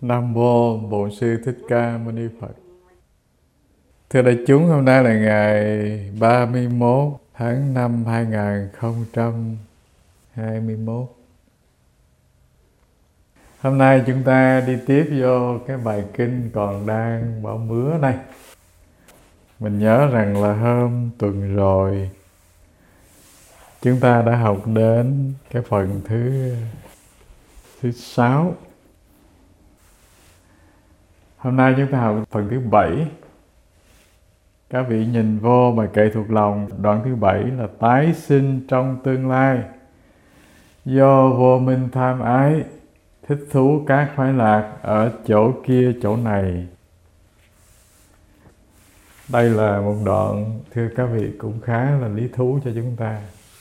Nam Mô Bổn Sư Thích Ca Mâu Ni Phật. Thưa đại chúng, hôm nay là ngày 31 tháng 5 2021. Hôm nay chúng ta đi tiếp vô cái bài kinh còn đang bỏ mứa này. Mình nhớ rằng là hôm tuần rồi chúng ta đã học đến cái phần thứ 6. Hôm nay chúng ta học phần thứ 7. Các vị nhìn vô mà kệ thuộc lòng. Đoạn thứ 7 là tái sinh trong tương lai, do vô minh tham ái, thích thú các khoái lạc ở chỗ kia chỗ này. Đây là một đoạn, thưa các vị, cũng khá là lý thú cho chúng ta.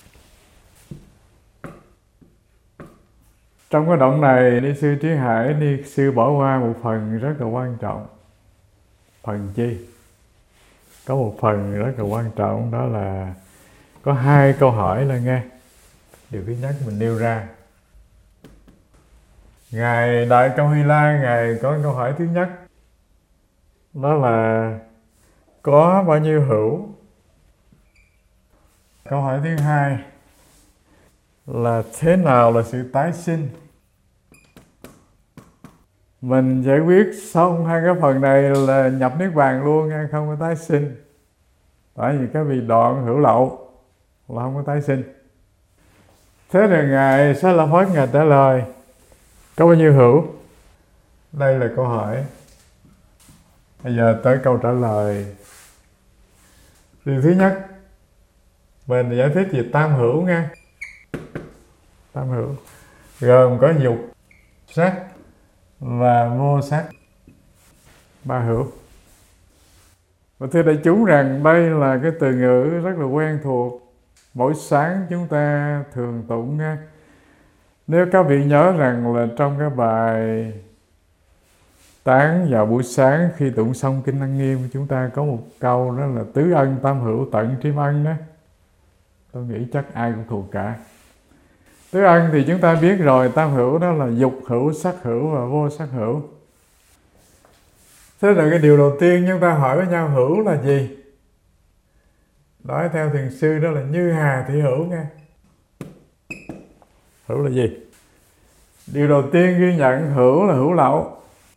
Trong cái đoạn này, Ni sư Trí Hải, Ni sư bỏ qua một phần rất là quan trọng. Phần chi? Có một phần rất là quan trọng, đó là có 2 câu hỏi là nghe. Điều thứ nhất mình nêu ra. Ngài Đại Cao Huy La, Ngài có câu hỏi thứ nhất, đó là có bao nhiêu hữu? Câu hỏi thứ hai là thế nào là sự tái sinh? Mình giải quyết xong 2 cái phần này là nhập niết bàn luôn nha, không có tái sinh. Tại vì các vị đoạn hữu lậu là không có tái sinh. Thế rồi Ngài Xá Lợi Phất Ngài trả lời có bao nhiêu hữu? Đây là câu hỏi. Bây giờ tới câu trả lời. Điều thứ nhất, mình giải thích về tam hữu nha. Tam hữu gồm có dục, sắc và vô sắc. 3 hữu. Và thưa đại chúng rằng đây là cái từ ngữ rất là quen thuộc, mỗi sáng chúng ta thường tụng nha. Nếu các vị nhớ rằng là trong cái bài tán vào buổi sáng khi tụng xong kinh Lăng Nghiêm, chúng ta có một câu đó là tứ ân tam hữu tận triêm ân đó. Tôi nghĩ chắc ai cũng thuộc cả. Tứ ân thì chúng ta biết rồi, tam hữu đó là dục hữu, sắc hữu và vô sắc hữu. Thế là cái điều đầu tiên chúng ta hỏi với nhau, hữu là gì? Nói theo thiền sư đó là như hà thị hữu nha. Hữu là gì? Điều đầu tiên ghi nhận hữu là hữu lậu.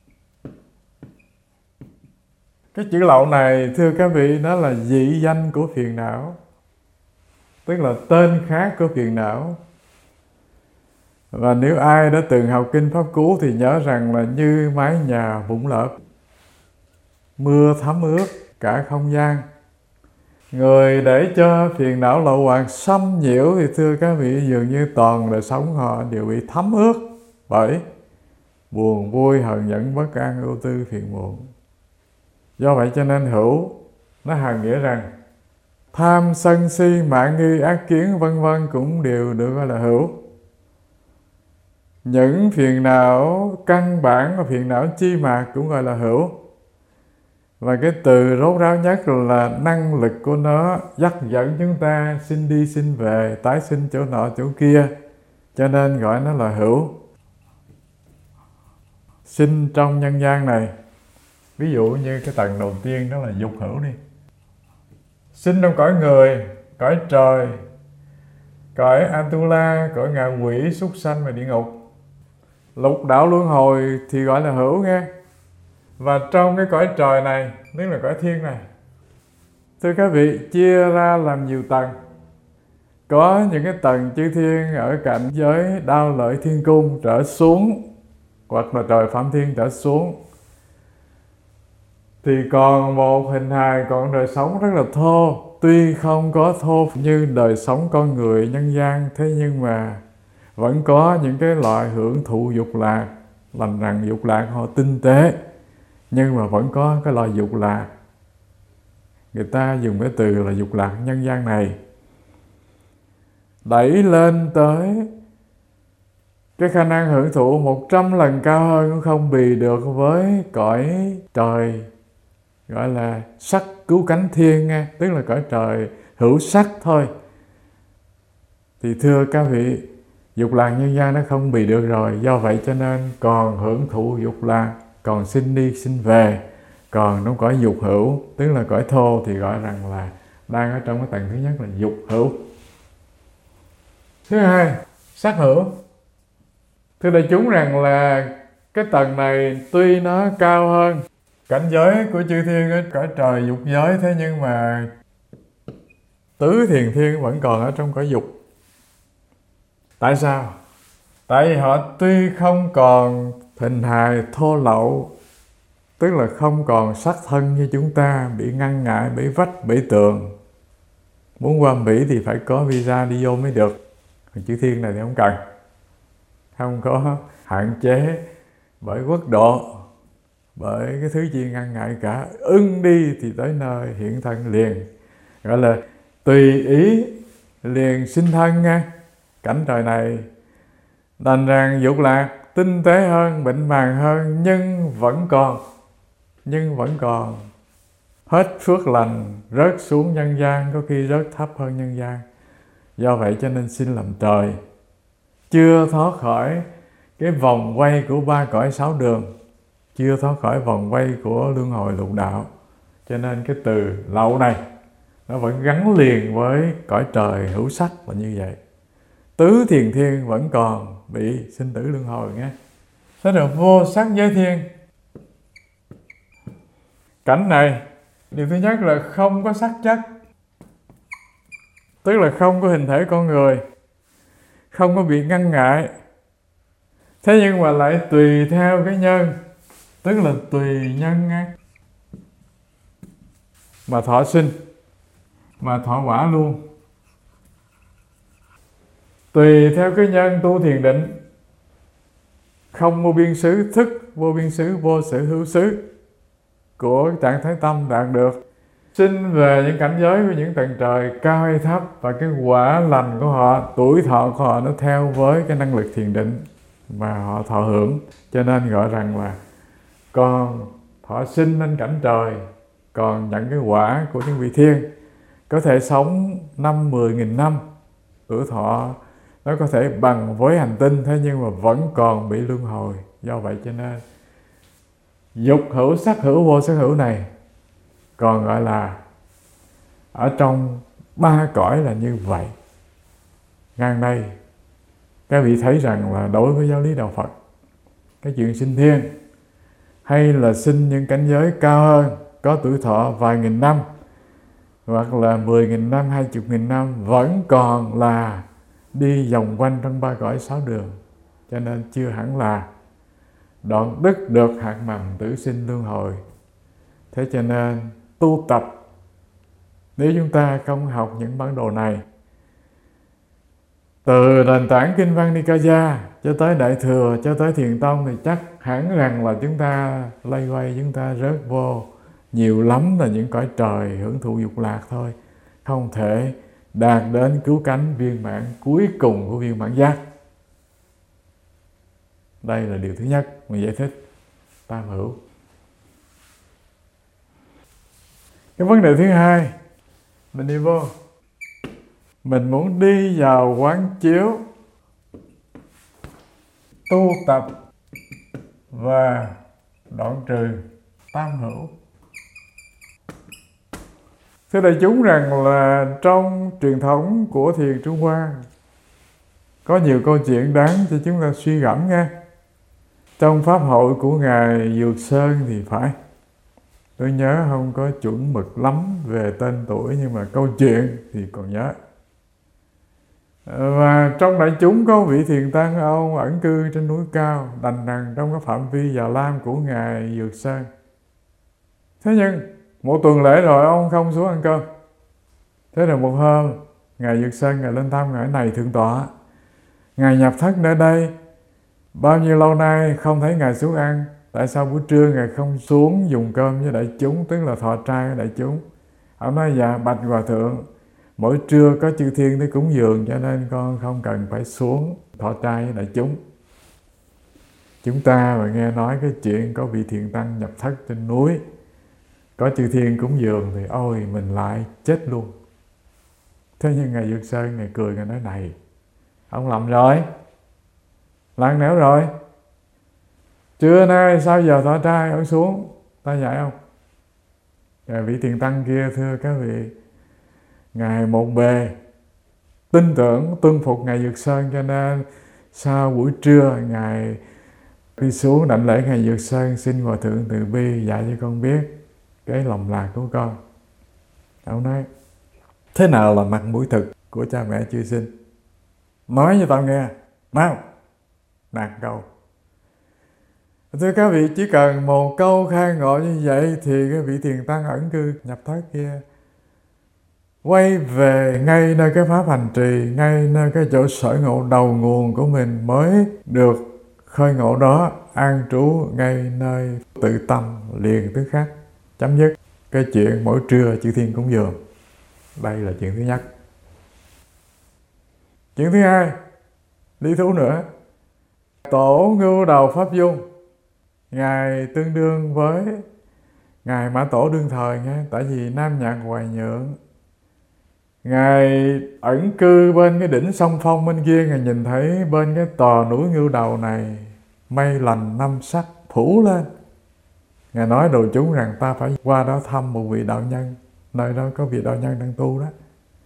Cái chữ lậu này, thưa các vị, nó là dị danh của phiền não, tức là tên khác của phiền não. Và nếu ai đã từng học kinh Pháp Cú thì nhớ rằng là như mái nhà vũng lở, mưa thấm ướt cả không gian. Người để cho phiền não lậu hoặc xâm nhiễu thì thưa các vị, dường như toàn đời sống họ đều bị thấm ướt bởi buồn vui, hờn giận, bất an, ưu tư, phiền muộn. Do vậy cho nên hữu nó hàm nghĩa rằng tham, sân si, mạn nghi, ác kiến vân vân cũng đều được gọi là hữu. Những phiền não căn bản và phiền não chi mạc cũng gọi là hữu. Và cái từ rốt ráo nhất là năng lực của nó dắt dẫn chúng ta sinh đi sinh về, tái sinh chỗ nọ chỗ kia, cho nên gọi nó là hữu. Sinh trong nhân gian này, ví dụ như cái tầng đầu tiên đó là dục hữu đi. Sinh trong cõi người, cõi trời, cõi Atula, cõi ngạ quỷ, súc sanh và địa ngục. Lục đạo luân hồi thì gọi là hữu nghe. Và trong cái cõi trời này, tức là cõi thiên này, thưa các vị, chia ra làm nhiều tầng. Có những cái tầng chư thiên ở cảnh giới Đao Lợi Thiên Cung trở xuống, hoặc là trời Phạm Thiên trở xuống, thì còn một hình hài, còn đời sống rất là thô. Tuy không có thô như đời sống con người nhân gian, thế nhưng mà vẫn có những cái loại hưởng thụ dục lạc. Lành rằng dục lạc họ tinh tế, nhưng mà vẫn có cái loại dục lạc. Người ta dùng cái từ là dục lạc nhân gian này, đẩy lên tới cái khả năng hưởng thụ 100 lần cao hơn cũng không bì được với cõi trời gọi là sắc cứu cánh thiên nghe, tức là cõi trời hữu sắc thôi. Thì thưa các vị, Dục lạc nhân gian nó không bị được rồi, do vậy cho nên còn hưởng thụ dục lạc, còn sinh đi sinh về, còn trong cõi dục hữu, tức là cõi thô, thì gọi rằng là đang ở trong cái tầng thứ nhất là dục hữu. Thứ hai, sắc hữu. Thưa đại chúng rằng là cái tầng này tuy nó cao hơn cảnh giới của chư thiên ở cõi trời dục giới, thế nhưng mà tứ thiền thiên vẫn còn ở trong cõi dục. Tại sao? Tại vì họ tuy không còn hình hài thô lậu, tức là không còn sắc thân như chúng ta, bị ngăn ngại bởi vách bởi tường. Muốn qua Mỹ thì phải có visa đi vô mới được. Còn chư thiên này thì không cần, không có hạn chế bởi quốc độ, bởi cái thứ gì ngăn ngại cả. Ưng đi thì tới nơi hiện thân liền, gọi là tùy ý liền sinh thân nha. Cảnh trời này đành rằng dục lạc tinh tế hơn, bệnh màng hơn, nhưng vẫn còn hết phước lành, rớt xuống nhân gian, có khi rớt thấp hơn nhân gian. Do vậy cho nên xin làm trời, chưa thoát khỏi cái vòng quay của ba cõi sáu đường, chưa thoát khỏi vòng quay của luân hồi lục đạo. Cho nên cái từ lậu này nó vẫn gắn liền với cõi trời hữu sắc là như vậy. Tứ thiền thiên vẫn còn bị sinh tử luân hồi nhé. Thế là vô sắc giới thiên. Cảnh này, điều thứ nhất là không có sắc chất, tức là không có hình thể con người, không có bị ngăn ngại. Thế nhưng mà lại tùy theo cái nhân, tức là tùy nhân mà thọ sinh, mà thọ quả luôn. Tùy theo cái nhân tu thiền định, không vô biên xứ, thức vô biên xứ, vô sự hữu xứ của trạng thái tâm đạt được, sinh về những cảnh giới của những tầng trời cao hay thấp, và cái quả lành của họ, tuổi thọ của họ nó theo với cái năng lực thiền định mà họ thọ hưởng. Cho nên gọi rằng là còn thọ sinh lên cảnh trời, còn nhận cái quả của những vị thiên, có thể sống 5-10 nghìn năm, tuổi thọ nó có thể bằng với hành tinh, thế nhưng mà vẫn còn bị luân hồi. Do vậy cho nên dục hữu, sắc hữu, vô sắc hữu này còn gọi là ở trong ba cõi là như vậy. Ngang đây các vị thấy rằng là đối với giáo lý đạo Phật, cái chuyện sinh thiên hay là sinh những cảnh giới cao hơn, có tuổi thọ vài nghìn năm, hoặc là 10.000 năm, 20.000 năm, vẫn còn là đi vòng quanh trong ba cõi sáu đường. Cho nên chưa hẳn là đoạn đứt được hạt mầm tử sinh luân hồi. Thế cho nên tu tập, nếu chúng ta không học những bản đồ này, từ nền tảng Kinh Văn Nikaya cho tới Đại Thừa, cho tới Thiền Tông, thì chắc hẳn rằng là chúng ta lây quay, chúng ta rớt vô nhiều lắm là những cõi trời hưởng thụ dục lạc thôi, không thể đạt đến cứu cánh viên mãn cuối cùng của viên mãn giác. Đây là điều thứ nhất mình giải thích tam hữu. Cái vấn đề thứ hai, mình đi vô, mình muốn đi vào quán chiếu, tu tập và đoạn trừ tam hữu. Thưa đại chúng rằng là trong truyền thống của thiền Trung Hoa có nhiều câu chuyện đáng cho chúng ta suy gẫm nha. Trong pháp hội của Ngài Dược Sơn thì phải, tôi nhớ không có chuẩn mực lắm về tên tuổi, nhưng mà câu chuyện thì còn nhớ. Và trong đại chúng có vị thiền tăng, ông ẩn cư trên núi cao, đành rằng trong cái phạm vi Già Lam của Ngài Dược Sơn. Thế nhưng một tuần lễ rồi ông không xuống ăn cơm. Thế là một hôm Ngài Dược Sơn Ngài lên thăm Ngài này thượng tọa. Ngài nhập thất nơi đây, bao nhiêu lâu nay không thấy Ngài xuống ăn, tại sao buổi trưa Ngài không xuống dùng cơm với đại chúng, tức là thọ trai với đại chúng? Ông nói dạ bạch hòa thượng, mỗi trưa có chư thiên tới cúng dường, cho nên con không cần phải xuống thọ trai với đại chúng. Chúng ta mà nghe nói cái chuyện có vị thiền tăng nhập thất trên núi, có chư thiên cúng dường thì ôi mình lại chết luôn. Thế nhưng Ngài Dược Sơn Ngài cười, Ngài nói này, ông lầm rồi, lặng lẽo rồi. Trưa nay sau giờ thọ trai ở xuống, ta dạy không? Rồi vị thiền tăng kia, thưa các vị, ngài một bề tin tưởng tuân phục ngài Dược Sơn, cho nên sau buổi trưa ngài đi xuống đảnh lễ ngài Dược Sơn, xin Hòa Thượng từ bi dạy cho con biết cái lòng lạc của con. Ông nói, thế nào là mặt mũi thực của cha mẹ chưa sinh? Nói cho tao nghe, mau, đạt câu. Thưa các vị, chỉ cần một câu khai ngộ như vậy thì cái vị thiền tăng ẩn cư nhập thất kia quay về ngay nơi cái pháp hành trì, ngay nơi cái chỗ sở ngộ đầu nguồn của mình mới được khơi ngộ đó, an trú ngay nơi tự tâm liền tức khắc, chấm dứt cái chuyện mỗi trưa chư thiên cúng dường. Đây là chuyện thứ nhất. Chuyện thứ hai, lý thú nữa. Tổ Ngưu Đầu Pháp Dung, ngài tương đương với ngài Mã Tổ đương thời nha, tại vì Nam Nhạc Hoài Nhượng ngài ẩn cư bên cái đỉnh sông Phong bên kia, ngài nhìn thấy bên cái tòa núi Ngưu Đầu này mây lành năm sắc phủ lên. Ngài nói đồ chúng rằng ta phải qua đó thăm một vị đạo nhân, nơi đó có vị đạo nhân đang tu đó.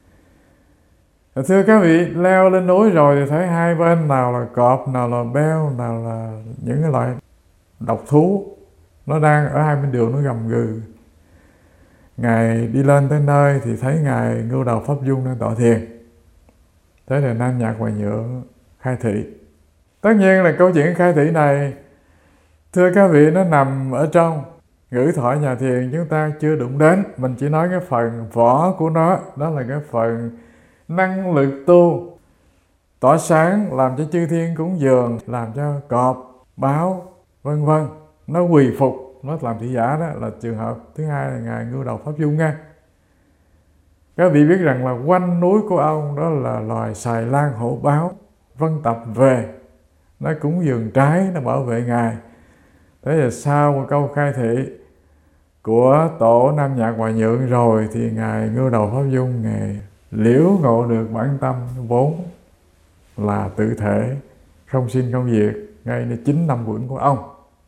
Thưa các vị, leo lên núi rồi thì thấy hai bên nào là cọp, nào là beo, nào là những cái loại độc thú, nó đang ở hai bên đường nó gầm gừ. Ngài đi lên tới nơi thì thấy ngài Ngưu Đầu Pháp Dung đang tọa thiền. Thế là Nam Nhạc Hoài Nhượng khai thị. Tất nhiên là câu chuyện khai thị này, thưa các vị, nó nằm ở trong ngữ thoại nhà thiền, chúng ta chưa đụng đến. Mình chỉ nói cái phần vỏ của nó, đó là cái phần năng lực tu, tỏa sáng, làm cho chư thiên cúng dường, làm cho cọp, báo, vân vân nó quỳ phục, nó làm thị giả. Đó là trường hợp thứ hai, là ngài Ngưu Đầu Pháp Dung nha. Các vị biết rằng là quanh núi của ông đó là loài xài lan hổ báo vân tập về, nó cúng dường trái, nó bảo vệ ngài. Thế là sau một câu khai thị của tổ Nam Nhạc Hoài Nhượng rồi thì ngài Ngưu Đầu Pháp Dung ngài liễu ngộ được bản tâm vốn là tự thể, không sinh không diệt, ngayใน 9 năm vững của ông.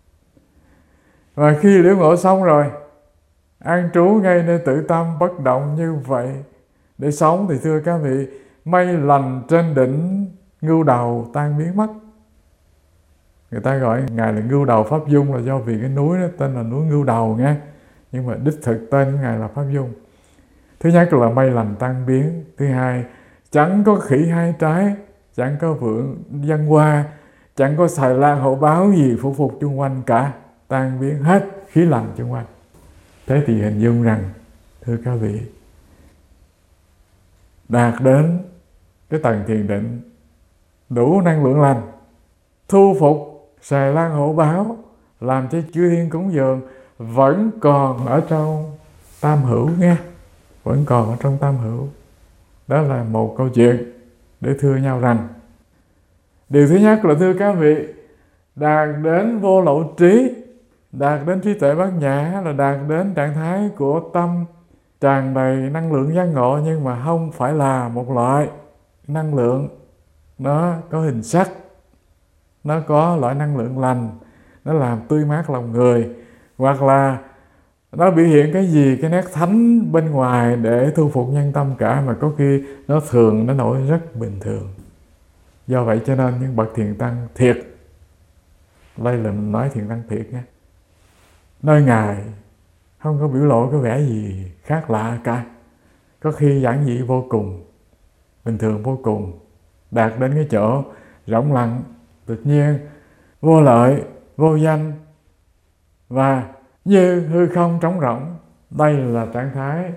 Và khi liễu ngộ xong rồi, an trú ngay nơi tự tâm bất động như vậy để sống, thì thưa các vị, mây lành trên đỉnh Ngưu Đầu tan biến mất. Người ta gọi ngài là Ngưu Đầu Pháp Dung là do vì cái núi đó tên là núi Ngưu Đầu nha, nhưng mà đích thực tên của ngài là Pháp Dung. Thứ nhất là mây lành tan biến. Thứ hai, chẳng có khỉ hai trái, chẳng có vượn văn hoa, chẳng có xài lan hổ báo gì phục phục chung quanh cả, tan biến hết khí lành chung quanh. Thế thì hình dung rằng, thưa các vị, đạt đến cái tầng thiền định đủ năng lượng lành, thu phục xài lan hổ báo, làm cho chư thiên cúng dường, vẫn còn ở trong tam hữu nghe, vẫn còn ở trong tam hữu. Đó là một câu chuyện để thưa nhau rằng, điều thứ nhất là, thưa các vị, đạt đến vô lậu trí, đạt đến trí tuệ bát nhã, là đạt đến trạng thái của tâm tràn đầy năng lượng giác ngộ, nhưng mà không phải là một loại năng lượng nó có hình sắc, nó có loại năng lượng lành, nó làm tươi mát lòng người, hoặc là nó biểu hiện cái gì, cái nét thánh bên ngoài để thu phục nhân tâm cả, mà có khi nó thường, nó nổi rất bình thường. Do vậy cho nên những bậc thiền tăng thiệt, đây là mình nói thiền tăng thiệt nha, nơi ngài không có biểu lộ cái vẻ gì khác lạ cả, có khi giản dị vô cùng, bình thường vô cùng, đạt đến cái chỗ rỗng lặng, tự nhiên, vô lợi, vô danh và như hư không trống rỗng. Đây là trạng thái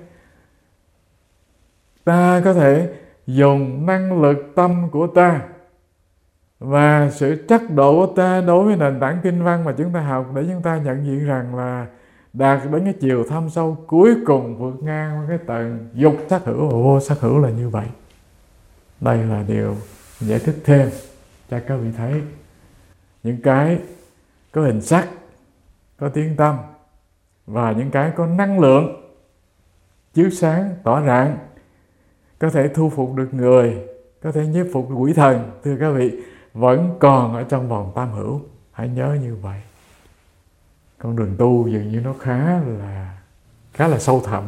ta có thể dùng năng lực tâm của ta và sự trắc độ của ta đối với nền tảng kinh văn mà chúng ta học để chúng ta nhận diện rằng là đạt đến cái chiều thâm sâu cuối cùng, vượt ngang cái tầng dục sắc hữu và vô sắc hữu là như vậy. Đây là điều giải thích thêm cho các vị thấy. Những cái có hình sắc, có tiếng tâm và những cái có năng lượng chiếu sáng, tỏ rạng, có thể thu phục được người, có thể nhiếp phục quỷ thần, thưa các vị, vẫn còn ở trong vòng tam hữu. Hãy nhớ như vậy. Con đường tu dường như nó khá là sâu thẳm.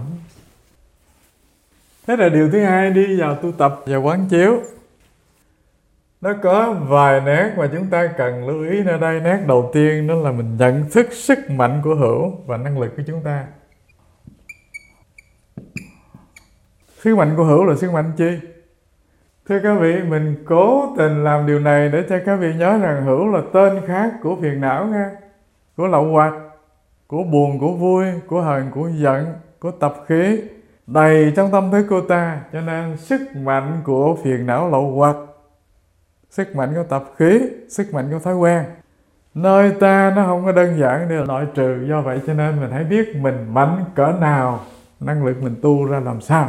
Thế là điều thứ hai, đi vào tu tập và quán chiếu, nó có vài nét mà chúng ta cần lưu ý ở đây. Nét đầu tiên đó là mình nhận thức sức mạnh của hữu và năng lực của chúng ta. Sức mạnh của hữu là sức mạnh chi? Thưa các vị, mình cố tình làm điều này để cho các vị nhớ rằng hữu là tên khác của phiền não nha, của lậu hoặc, của buồn, của vui, của hờn, của giận, của tập khí đầy trong tâm thức của ta. Cho nên sức mạnh của phiền não lậu hoặc, sức mạnh của tập khí, sức mạnh của thói quen nơi ta nó không có đơn giản để loại trừ. Do vậy cho nên mình hãy biết mình mạnh cỡ nào, năng lực mình tu ra làm sao.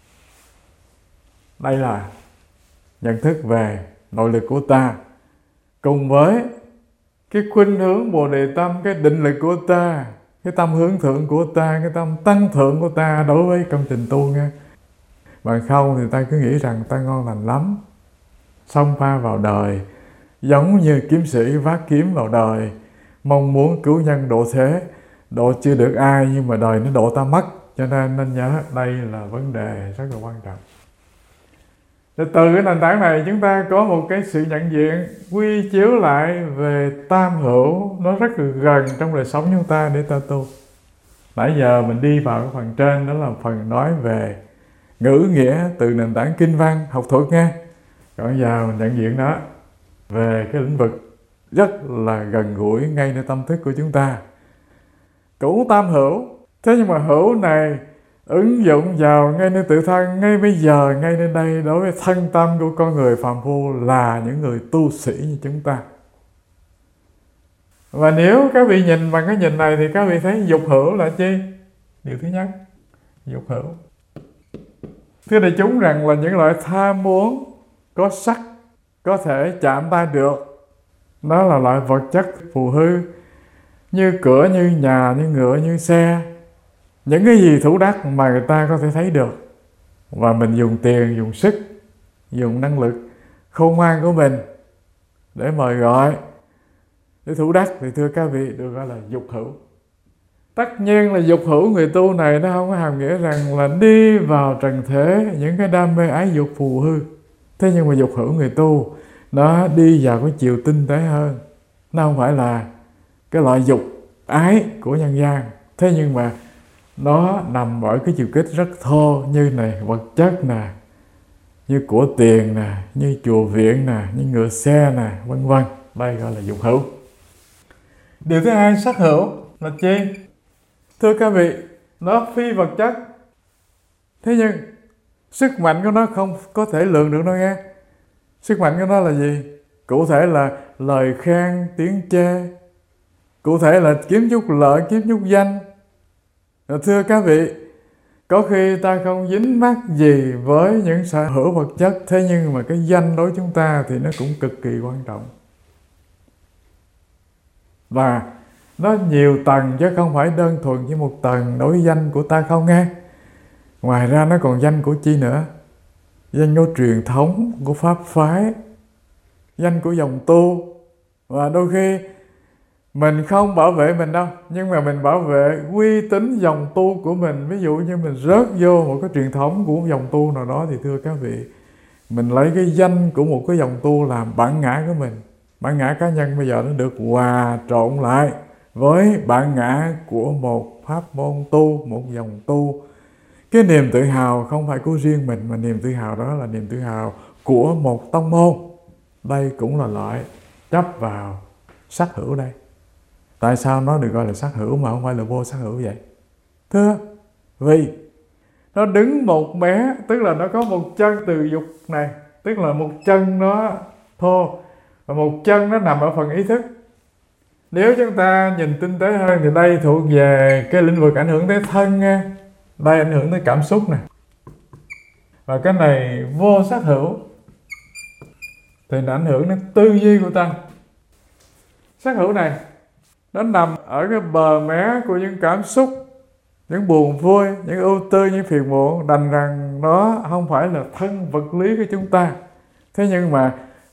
Đây là nhận thức về nội lực của ta, cùng với cái khuynh hướng Bồ Đề Tâm, cái định lực của ta, cái tâm hướng thượng của ta, cái tâm tăng thượng của ta đối với công trình tu nha. Bằng không thì ta cứ nghĩ rằng ta ngon lành lắm, xông pha vào đời giống như kiếm sĩ vác kiếm vào đời, mong muốn cứu nhân độ thế, độ chưa được ai nhưng mà đời nó độ ta mất. Cho nên nhớ đây là vấn đề rất là quan trọng. Từ cái nền tảng này chúng ta có một cái sự nhận diện quy chiếu lại về tam hữu, nó rất là gần trong đời sống chúng ta để ta tu. Nãy giờ mình đi vào cái phần trên, đó là phần nói về ngữ nghĩa từ nền tảng kinh văn học thuật nha. Còn giờ mình nhận diện đó về cái lĩnh vực rất là gần gũi ngay nơi tâm thức của chúng ta. Cũng tam hữu, thế nhưng mà hữu này ứng dụng vào ngay nơi tự thân, ngay bây giờ, ngay nơi đây, đối với thân tâm của con người phàm phu là những người tu sĩ như chúng ta. Và nếu các vị nhìn bằng cái nhìn này thì các vị thấy dục hữu là chi? Điều thứ nhất, dục hữu. Thưa đại chúng rằng là những loại tham muốn có sắc, có thể chạm tay được, đó là loại vật chất phù hư, như cửa, như nhà, như ngựa, như xe. Những cái gì thủ đắc mà người ta có thể thấy được, và mình dùng tiền, dùng sức, dùng năng lực khôn ngoan của mình để mời gọi, để thủ đắc, thì thưa các vị được gọi là dục hữu. Tất nhiên là dục hữu người tu này nó không có hàm nghĩa rằng là đi vào trần thế những cái đam mê ái dục phù hư. Thế nhưng mà dục hữu người tu nó đi vào cái chiều tinh tế hơn. Nó không phải là cái loại dục ái của nhân gian. Thế nhưng mà nó nằm ở cái chiều kích rất thô, như này vật chất nè, như của tiền nè, như chùa viện nè, như ngựa xe nè, vân vân. Đây gọi là dục hữu. Điều thứ hai, sắc hữu là chi? Thưa các vị, nó phi vật chất. Thế nhưng sức mạnh của nó không có thể lượng được đâu nghe. Sức mạnh của nó là gì? Cụ thể là lời khen, tiếng chê. Cụ thể là kiếm chút lợi, kiếm chút danh. Thưa các vị, có khi ta không dính mắc gì với những sở hữu vật chất, thế nhưng mà cái danh đối chúng ta thì nó cũng cực kỳ quan trọng. Và nó nhiều tầng chứ không phải đơn thuần chỉ một tầng đối danh của ta không nghe. Ngoài ra nó còn danh của chi nữa? Danh của truyền thống, của pháp phái, danh của dòng tu. Và đôi khi mình không bảo vệ mình đâu, nhưng mà mình bảo vệ uy tín dòng tu của mình. Ví dụ như mình rớt vô một cái truyền thống của dòng tu nào đó thì thưa các vị, mình lấy cái danh của một cái dòng tu làm bản ngã của mình. Bản ngã cá nhân bây giờ nó được hòa trộn lại với bản ngã của một pháp môn tu, một dòng tu. Cái niềm tự hào không phải của riêng mình, mà niềm tự hào đó là niềm tự hào của một tông môn. Đây cũng là loại chấp vào sắc hữu đây. Tại sao nó được gọi là sắc hữu mà không phải là vô sắc hữu vậy? Thưa, vì nó đứng một mé, tức là nó có một chân từ dục này, tức là một chân nó thô, và một chân nó nằm ở phần ý thức. Nếu chúng ta nhìn tinh tế hơn thì đây thuộc về cái lĩnh vực ảnh hưởng tới thân nha. Đây ảnh hưởng tới cảm xúc nè. Và cái này vô sắc hữu thì nó ảnh hưởng đến tư duy của ta. Sắc hữu này nó nằm ở cái bờ mé của những cảm xúc, những buồn vui, những ưu tư, những phiền muộn. Đành rằng nó không phải là thân vật lý của chúng ta. Thế nhưng mà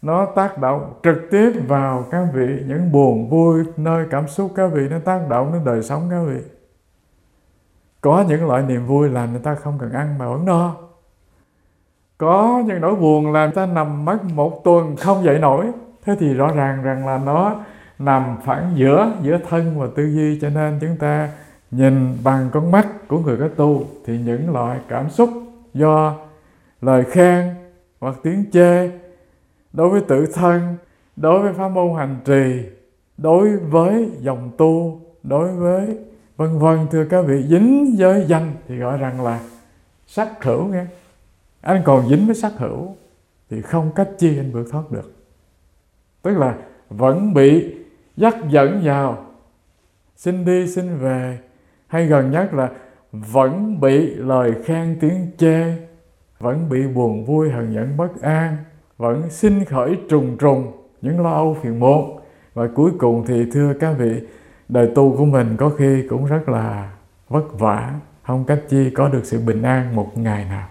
nó tác động trực tiếp vào các vị, những buồn vui nơi cảm xúc các vị, nó tác động đến đời sống các vị. Có những loại niềm vui làm người ta không cần ăn mà vẫn no. Có những nỗi buồn làm người ta nằm mất một tuần không dậy nổi. Thế thì rõ ràng rằng là nó nằm phản giữa thân và tư duy. Cho nên chúng ta nhìn bằng con mắt của người có tu thì những loại cảm xúc do lời khen hoặc tiếng chê đối với tự thân, đối với pháp môn hành trì, đối với dòng tu, đối với vân vân, thưa các vị, dính với danh thì gọi rằng là sắc hữu nghe. Anh còn dính với sắc hữu thì không cách chi anh vượt thoát được. Tức là vẫn bị dắt dẫn vào xin đi xin về, hay gần nhất là vẫn bị lời khen tiếng chê, vẫn bị buồn vui hờn giận bất an, vẫn sinh khởi trùng trùng những lo âu phiền muộn. Và cuối cùng thì thưa các vị, đời tu của mình có khi cũng rất là vất vả, không cách chi có được sự bình an một ngày nào.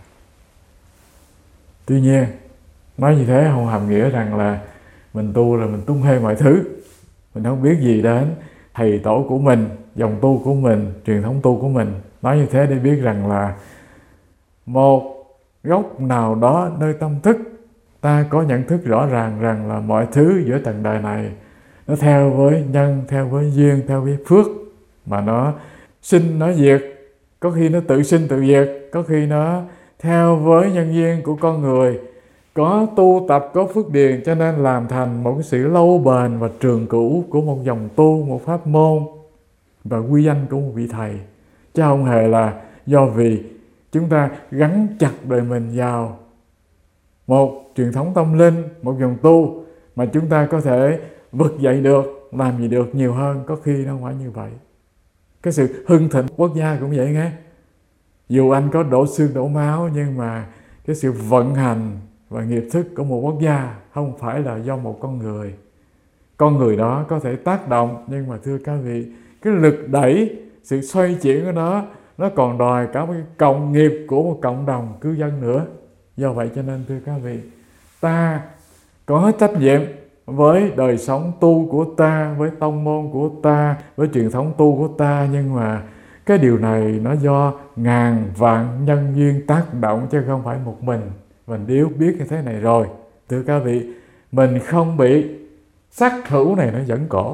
Tuy nhiên, nói như thế không hàm nghĩa rằng là mình tu là mình tung hê mọi thứ, mình không biết gì đến thầy tổ của mình, dòng tu của mình, truyền thống tu của mình. Nói như thế để biết rằng là một góc nào đó nơi tâm thức ta có nhận thức rõ ràng rằng là mọi thứ giữa trần đời này nó theo với nhân, theo với duyên, theo với phước mà nó sinh nó diệt. Có khi nó tự sinh tự diệt, có khi nó theo với nhân duyên của con người, có tu tập, có phước điền, cho nên làm thành một cái sự lâu bền và trường cửu của một dòng tu, một pháp môn và quy danh của một vị thầy. Chứ không hề là do vì chúng ta gắn chặt đời mình vào một truyền thống tâm linh, một dòng tu mà chúng ta có thể vực dậy được, làm gì được nhiều hơn. Có khi nó không phải như vậy. Cái sự hưng thịnh quốc gia cũng vậy nghe. Dù anh có đổ xương đổ máu, nhưng mà cái sự vận hành và nghiệp thức của một quốc gia không phải là do một con người. Con người đó có thể tác động, nhưng mà thưa các vị, cái lực đẩy, sự xoay chuyển của nó còn đòi cả một cái cộng nghiệp của một cộng đồng cư dân nữa. Do vậy cho nên thưa các vị, ta có trách nhiệm với đời sống tu của ta, với tông môn của ta, với truyền thống tu của ta, nhưng mà cái điều này nó do ngàn vạn nhân duyên tác động chứ không phải một mình. Mình nếu biết như thế này rồi, thưa các vị, mình không bị sắc hữu này nó dẫn cổ,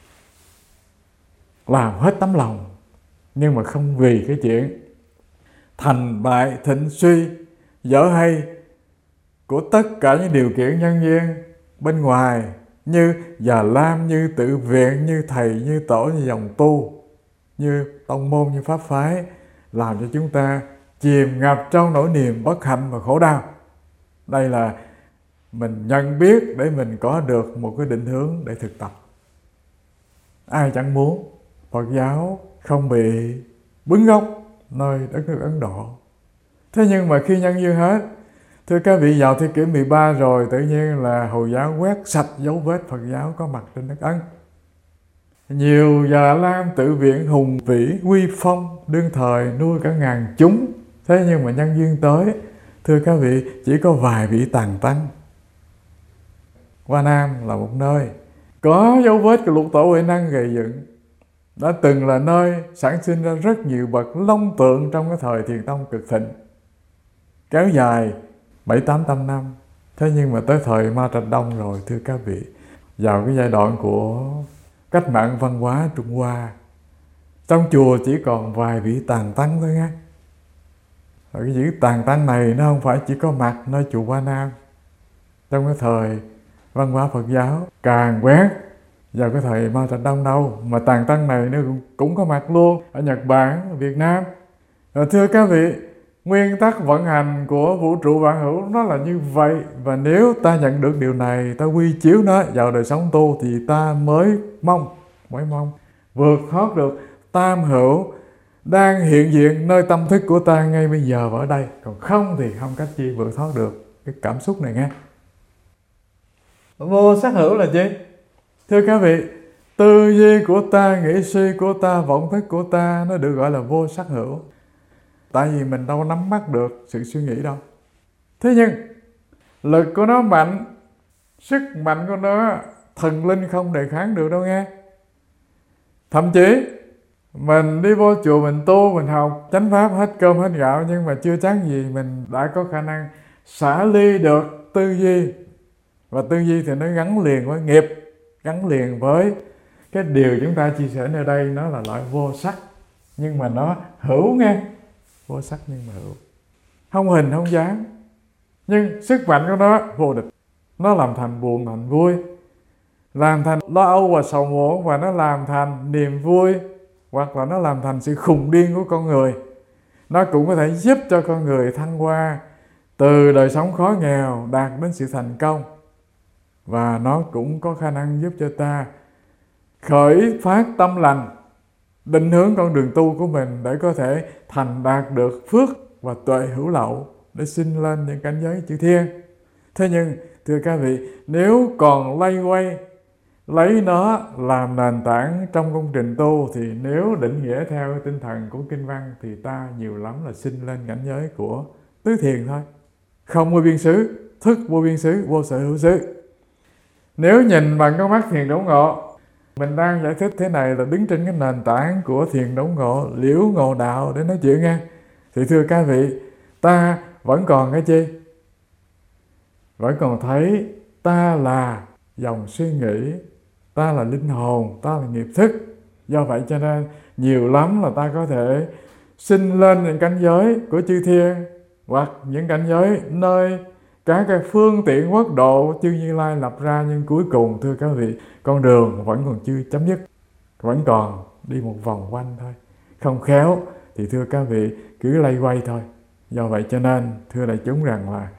làm hết tấm lòng, nhưng mà không vì cái chuyện thành bại thịnh suy, dở hay của tất cả những điều kiện nhân duyên bên ngoài, như Già Lam, như tự viện, như thầy, như tổ, như dòng tu, như tông môn, như pháp phái, làm cho chúng ta chìm ngập trong nỗi niềm bất hạnh và khổ đau. Đây là mình nhận biết để mình có được một cái định hướng để thực tập. Ai chẳng muốn Phật giáo không bị bứng gốc nơi đất nước Ấn Độ. Thế nhưng mà khi nhân duyên hết, thưa các vị, vào thế kỷ 13 rồi, tự nhiên là Hồi giáo quét sạch dấu vết Phật giáo có mặt trên đất Ấn. Nhiều Già Lam tự viện hùng vĩ, uy phong, đương thời nuôi cả ngàn chúng. Thế nhưng mà nhân duyên tới, thưa các vị, chỉ có vài vị tàn tăng. Hoa Nam là một nơi có dấu vết của lục tổ Huệ Năng gầy dựng, đã từng là nơi sản sinh ra rất nhiều bậc long tượng trong cái thời Thiền Tông cực thịnh, kéo dài 700-800 năm. Thế nhưng mà tới thời Ma Trạch Đông rồi, thưa các vị, vào cái giai đoạn của cách mạng văn hóa Trung Hoa, trong chùa chỉ còn vài vị tàn tăng thôi nha. Và cái chữ tàn tăng này nó không phải chỉ có mặt nơi chùa Hoa Nam. Trong cái thời văn hóa Phật giáo càng quét vào cái thời Ma Trạch Đông đâu, mà tàn tăng này nó cũng có mặt luôn ở Nhật Bản, ở Việt Nam. Rồi thưa các vị, nguyên tắc vận hành của vũ trụ vạn hữu nó là như vậy. Và nếu ta nhận được điều này, ta quy chiếu nó vào đời sống tu, thì ta mới mong vượt thoát được tam hữu đang hiện diện nơi tâm thức của ta ngay bây giờ và ở đây. Còn không thì không cách chi vượt thoát được cái cảm xúc này nghe. Vô sắc hữu là gì? Thưa các vị, tư duy của ta, nghĩ suy của ta, vọng thức của ta nó được gọi là vô sắc hữu. Tại vì mình đâu nắm bắt được sự suy nghĩ đâu. Thế nhưng lực của nó mạnh, Sức mạnh của nó thần linh không đề kháng được đâu nghe. Thậm chí mình đi vô chùa mình tu, mình học chánh pháp hết cơm hết gạo, nhưng mà chưa chắc gì mình đã có khả năng xả ly được tư duy. Và tư duy thì nó gắn liền với nghiệp, gắn liền với cái điều chúng ta chia sẻ nơi đây, nó là loại vô sắc, nhưng mà nó hữu nghe. Vô sắc nhưng mà hữu, không hình không dáng, nhưng sức mạnh của nó vô địch. Nó làm thành buồn thành vui, làm thành lo âu và sầu muộn, và nó làm thành niềm vui, hoặc là nó làm thành sự khùng điên của con người. Nó cũng có thể giúp cho con người thăng hoa từ đời sống khó nghèo đạt đến sự thành công. Và nó cũng có khả năng giúp cho ta khởi phát tâm lành, định hướng con đường tu của mình để có thể thành đạt được phước và tuệ hữu lậu để sinh lên những cảnh giới chư thiên. Thế nhưng thưa các vị, nếu còn lay quay lấy nó làm nền tảng trong công trình tu, thì nếu định nghĩa theo tinh thần của kinh văn thì ta nhiều lắm là sinh lên cảnh giới của tứ thiền thôi. Không vô biên xứ, thức vô biên xứ, vô sở hữu xứ. Nếu nhìn bằng con mắt thiền đốn ngộ, mình đang giải thích thế này là đứng trên cái nền tảng của thiền đốn ngộ, liễu ngộ đạo để nói chuyện nghe. Thì thưa các vị, ta vẫn còn cái chi? Vẫn còn thấy ta là dòng suy nghĩ, ta là linh hồn, ta là nghiệp thức. Do vậy cho nên nhiều lắm là ta có thể sinh lên những cảnh giới của chư thiên, hoặc những cảnh giới nơi các cái phương tiện quốc độ chư Như Lai lập ra. Nhưng cuối cùng thưa các vị, con đường vẫn còn chưa chấm dứt, vẫn còn đi một vòng quanh thôi. Không khéo thì thưa các vị cứ lay quay thôi. Do vậy cho nên thưa đại chúng rằng là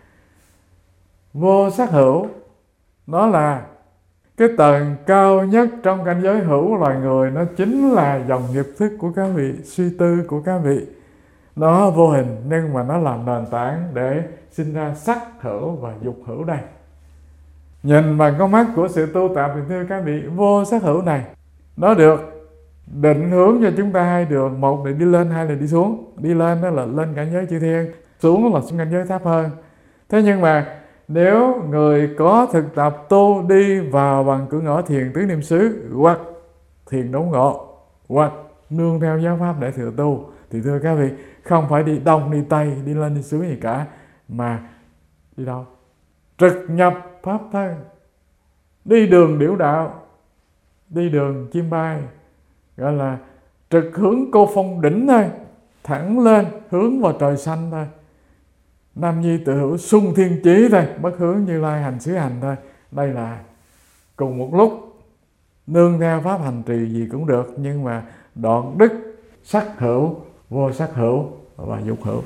vô sắc hữu, nó là cái tầng cao nhất trong cảnh giới hữu của loài người. Nó chính là dòng nghiệp thức của các vị, suy tư của các vị. Nó vô hình nhưng mà nó làm nền tảng để sinh ra sắc hữu và dục hữu đây. Nhìn bằng con mắt của sự tu tập thì thưa các vị, vô sắc hữu này nó được định hướng cho chúng ta hai đường. Một là đi lên, hai là đi xuống. Đi lên đó là lên cảnh giới chư thiên, xuống là xuống cảnh giới thấp hơn. Thế nhưng mà nếu người có thực tập tu đi vào bằng cửa ngõ thiền tứ niệm xứ, hoặc thiền đốn ngộ, hoặc nương theo giáo pháp để thừa tu, thì thưa các vị, không phải đi đông đi tây, đi lên đi xuống gì cả, mà đi đâu? Trực nhập pháp thân, đi đường điểu đạo, đi đường chim bay, gọi là trực hướng cô phong đỉnh thôi, thẳng lên hướng vào trời xanh thôi. Nam nhi tự hữu sung thiên chí thôi, bất hướng Như Lai hành xứ hành thôi. Đây là cùng một lúc nương theo pháp hành trì gì cũng được, nhưng mà đoạn đứt sắc hữu, vô sắc hữu và dục hữu.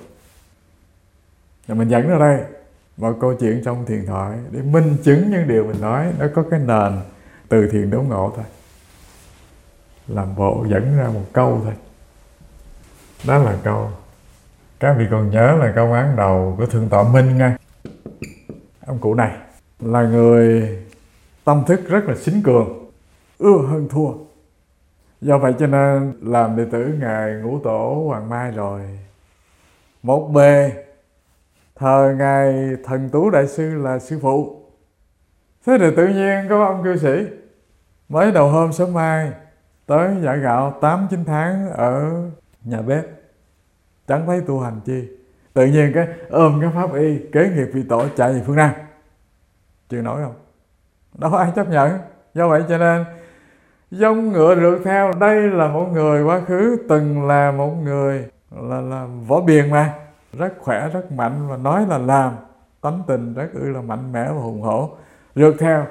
Rồi mình dẫn ra đây một câu chuyện trong thiền thoại để minh chứng những điều mình nói. Nó có cái nền từ thiền đốn ngộ thôi, làm bộ dẫn ra một câu thôi. Đó là câu, các vị còn nhớ là câu án đầu của Thượng Tọa Minh nha. Ông cụ này là người tâm thức rất là xính cường, ưa hơn thua. Do vậy cho nên làm đệ tử Ngài Ngũ Tổ Hoàng Mai rồi, một bề thờ Ngài Thần Tú Đại Sư là sư phụ. Thế thì tự nhiên có ông cư sĩ mới đầu hôm sớm mai tới giã gạo 8-9 tháng ở nhà bếp, chẳng thấy tu hành chi. Tự nhiên cái ôm cái pháp y kế nghiệp vị tổ chạy về phương Nam. Chịu nổi không? Đâu ai chấp nhận. Do vậy cho nên dông ngựa rượt theo. Đây là một người quá khứ từng là một người là võ biền mà, rất khỏe, rất mạnh, và nói là làm, tánh tình rất là mạnh mẽ và hùng hổ. Rượt theo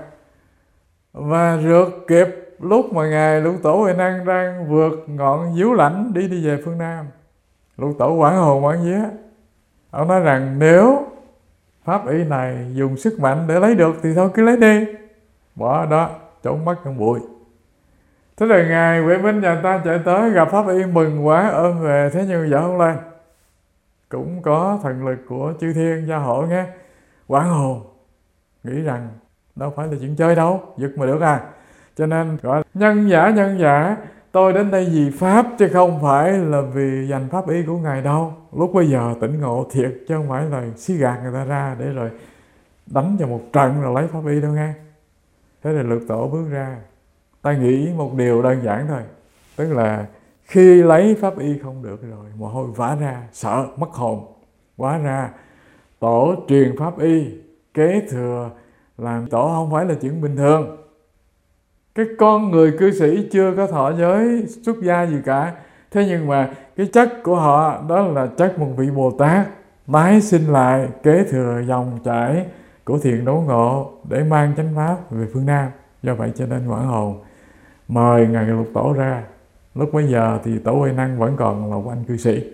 và rượt kịp lúc mà Ngài Lục Tổ Huệ Năng đang vượt ngọn Diếu Lãnh đi về phương Nam. Lục Tổ quảng hồn quảng vía, ông nói rằng nếu pháp y này dùng sức mạnh để lấy được thì thôi cứ lấy đi, bỏ ở đó trốn mất trong bụi. Thế rồi Ngài Huệ Minh nhà ta chạy tới gặp pháp y mừng quá ôm về. Thế nhưng vợ không lên, cũng có thần lực của chư thiên gia hộ nghe, quảng hồn, nghĩ rằng đâu phải là chuyện chơi đâu, giật mà được à. Cho nên gọi nhân giả, tôi đến đây vì pháp chứ không phải là vì giành pháp y của Ngài đâu. Lúc bây giờ tỉnh ngộ thiệt chứ không phải là xí gạt người ta ra để rồi đánh cho một trận rồi lấy pháp y đâu nghe. Thế thì Lục Tổ bước ra, ta nghĩ một điều đơn giản thôi, tức là khi lấy pháp y không được rồi, mồ hôi vã ra, sợ mất hồn. Hóa ra Tổ truyền pháp y, kế thừa làm Tổ không phải là chuyện bình thường. Cái con người cư sĩ chưa có thọ giới xuất gia gì cả, thế nhưng mà cái chất của họ đó là chất một vị Bồ Tát tái sinh lại, kế thừa dòng chảy của Thiền Đốn Ngộ để mang chánh pháp về phương Nam. Do vậy cho nên Quảng Hồn mời Ngài Lục Tổ ra. Lúc bấy giờ thì Tổ Huệ Năng vẫn còn là một anh cư sĩ,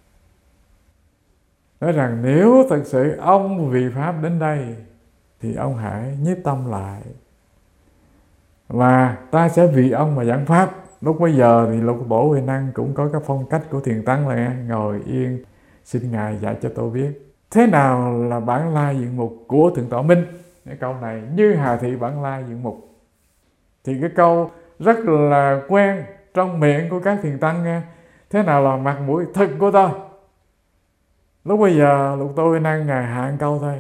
nói rằng nếu thật sự ông vì pháp đến đây thì ông hãy nhiếp tâm lại, và ta sẽ vì ông mà giảng pháp. Lúc bấy giờ thì Lục Tổ Huệ Năng cũng có cái phong cách của Thiền Tăng là ngồi yên, xin Ngài dạy cho tôi biết thế nào là bản la diện mục của Thượng Tọa Minh. Cái câu này như Hà Thị bản la diện mục, thì cái câu rất là quen trong miệng của các Thiền Tăng nghe. Thế nào là mặt mũi thực của tôi? Lúc bây giờ Lục Tổ Huệ Năng Ngài hạn câu thôi: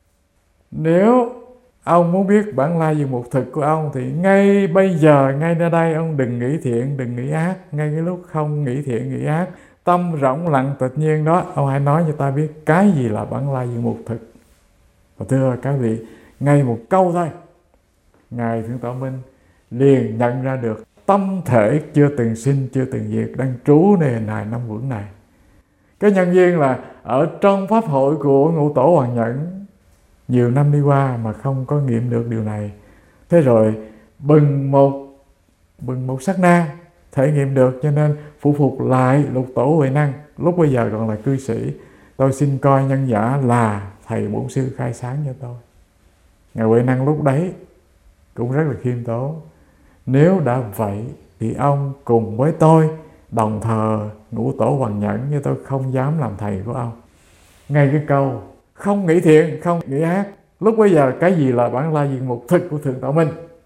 nếu ông muốn biết bản la diện mục thực của ông thì ngay bây giờ, ngay nơi đây, ông đừng nghĩ thiện, đừng nghĩ ác. Ngay cái lúc không nghĩ thiện, nghĩ ác, tâm rỗng lặng tự nhiên đó, ông hãy nói cho ta biết cái gì là bản la diện mục thực. Và thưa các vị, ngay một câu thôi, Ngài Thượng Tọa Minh liền nhận ra được tâm thể chưa từng sinh, chưa từng diệt đang trú nền nài năm vững này. Cái nhân duyên là ở trong pháp hội của Ngũ Tổ Hoàng Nhẫn nhiều năm đi qua mà không có nghiệm được điều này. Thế rồi bừng một sát na thể nghiệm được, cho nên phụ phục lại Lục Tổ Huệ Năng, lúc bây giờ còn là cư sĩ. Tôi xin coi nhân giả là thầy bổn sư khai sáng cho tôi. Ngài Huệ Năng lúc đấy cũng rất là khiêm tốn: nếu đã vậy thì ông cùng với tôi đồng thờ Ngũ Tổ Hoàng Nhẫn, nhưng tôi không dám làm thầy của ông. Ngay cái câu không nghĩ thiện, không nghĩ ác, lúc bây giờ cái gì là bản la diện mục thực của Thượng Tọa Minh?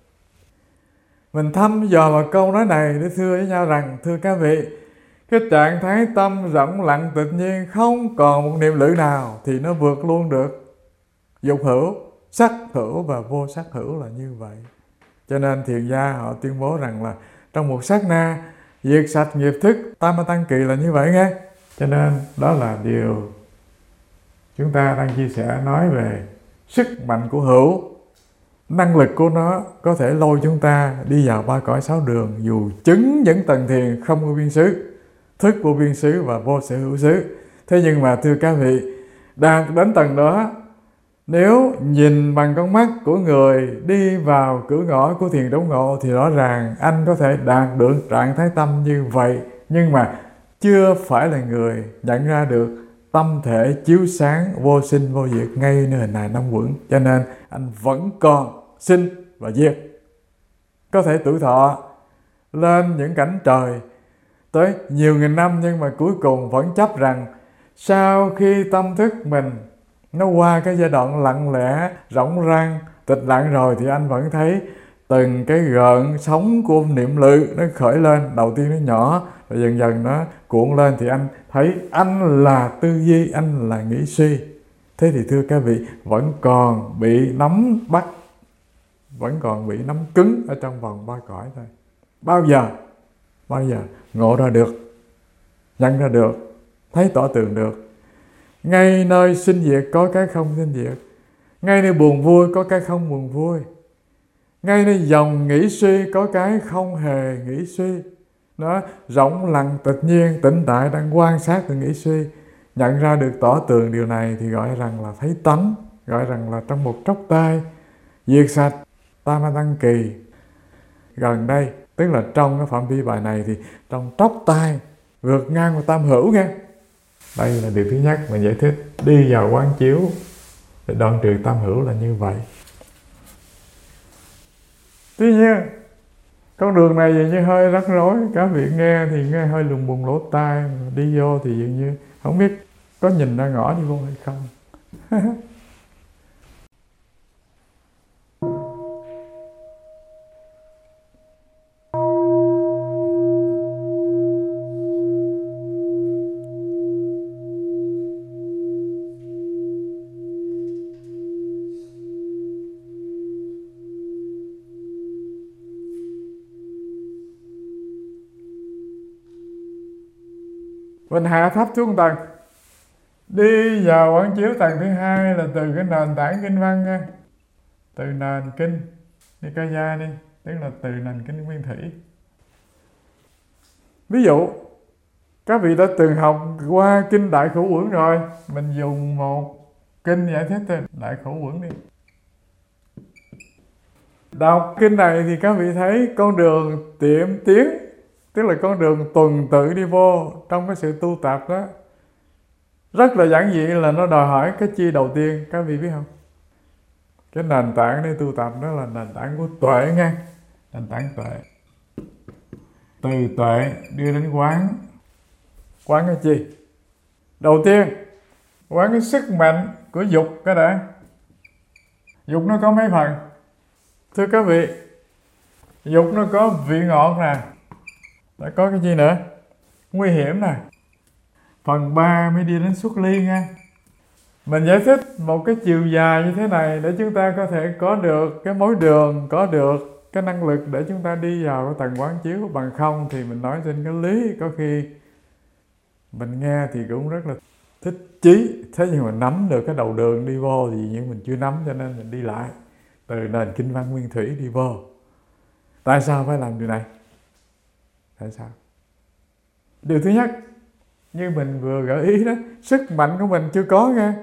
Mình thăm dò vào câu nói này để thưa với nhau rằng, thưa các vị, cái trạng thái tâm rỗng lặng tự nhiên, không còn một niệm lự nào thì nó vượt luôn được dục hữu, sắc hữu và vô sắc hữu là như vậy. Cho nên thiền gia họ tuyên bố rằng là trong một sát na diệt sạch nghiệp thức tam tăng kỳ là như vậy nghe. Cho nên đó là điều chúng ta đang chia sẻ, nói về sức mạnh của hữu. Năng lực của nó có thể lôi chúng ta đi vào ba cõi sáu đường, dù chứng những tầng thiền không có biên xứ, thức vô biên xứ và vô sở hữu xứ. Thế nhưng mà thưa các vị, đạt đến tầng đó, nếu nhìn bằng con mắt của người đi vào cửa ngõ của Thiền Đốn Ngộ thì rõ ràng anh có thể đạt được trạng thái tâm như vậy, nhưng mà chưa phải là người nhận ra được tâm thể chiếu sáng vô sinh vô diệt ngay nơi hình hài năm vững. Cho nên anh vẫn còn sinh và diệt. Có thể tuổi thọ lên những cảnh trời tới nhiều nghìn năm, nhưng mà cuối cùng vẫn chấp rằng sau khi tâm thức mình nó qua cái giai đoạn lặng lẽ, rỗng rang, tịch lặng rồi, thì anh vẫn thấy từng cái gợn sóng của niệm lự nó khởi lên. Đầu tiên nó nhỏ, rồi dần dần nó cuộn lên, thì anh thấy anh là tư duy, anh là nghĩ suy. Thế thì thưa các vị, vẫn còn bị nắm bắt, vẫn còn bị nắm cứng ở trong vòng ba cõi thôi. Bao giờ ngộ ra được, nhận ra được, thấy tỏ tường được. Ngay nơi sinh diệt có cái không sinh diệt, ngay nơi buồn vui có cái không buồn vui, ngay nơi dòng nghĩ suy có cái không hề nghĩ suy. Nó rỗng lặng tự nhiên, tĩnh tại đang quan sát từ nghĩ suy. Nhận ra được tỏ tường điều này thì gọi rằng là thấy tánh, gọi rằng là trong một tróc tay diệt sạch tam tăng kỳ. Gần đây, tức là trong cái phạm vi bài này, thì trong tróc tay vượt ngang vào tam hữu nghe. Đây là điều thứ nhất mà giải thích đi vào quán chiếu để đoạn trừ tam hữu là như vậy. Tuy nhiên con đường này dường như hơi rắc rối, các vị nghe thì nghe hơi lùng bùng lỗ tai, đi vô thì dường như không biết có nhìn ra ngõ đi vô hay không. Mình hạ thấp xuống tầng, đi vào quán chiếu tầng thứ hai là từ cái nền tảng kinh văn nha, từ nền kinh Nikaya đi, tức là từ nền kinh nguyên thủy. Ví dụ các vị đã từng học qua kinh Đại Khổ Uẩn rồi, mình dùng một kinh giải thích từ Đại Khổ Uẩn đi. Đọc kinh này thì các vị thấy con đường tiệm tiến, tức là con đường tuần tự đi vô trong cái sự tu tập đó, rất là giản dị, là nó đòi hỏi cái chi đầu tiên, các vị biết không? Cái nền tảng để tu tập đó là nền tảng của tuệ nha, nền tảng tuệ. Từ tuệ đưa đến quán. Quán cái chi? Đầu tiên quán cái sức mạnh của dục cái đã. Dục nó có mấy phần? Thưa các vị, dục nó có vị ngọt nè, đã có cái gì nữa? Nguy hiểm nè. Phần 3 mới đi đến xuất ly nha. Mình giải thích một cái chiều dài như thế này để chúng ta có thể có được cái mối đường, có được cái năng lực để chúng ta đi vào cái tầng quán chiếu. Bằng không thì mình nói trên cái lý, có khi mình nghe thì cũng rất là thích chí, thế nhưng mà nắm được cái đầu đường đi vô thì nhưng mình chưa nắm, cho nên mình đi lại từ nền kinh văn nguyên thủy đi vô. Tại sao phải làm điều này? Tại sao? Điều thứ nhất, như mình vừa gợi ý đó, sức mạnh của mình chưa có nha.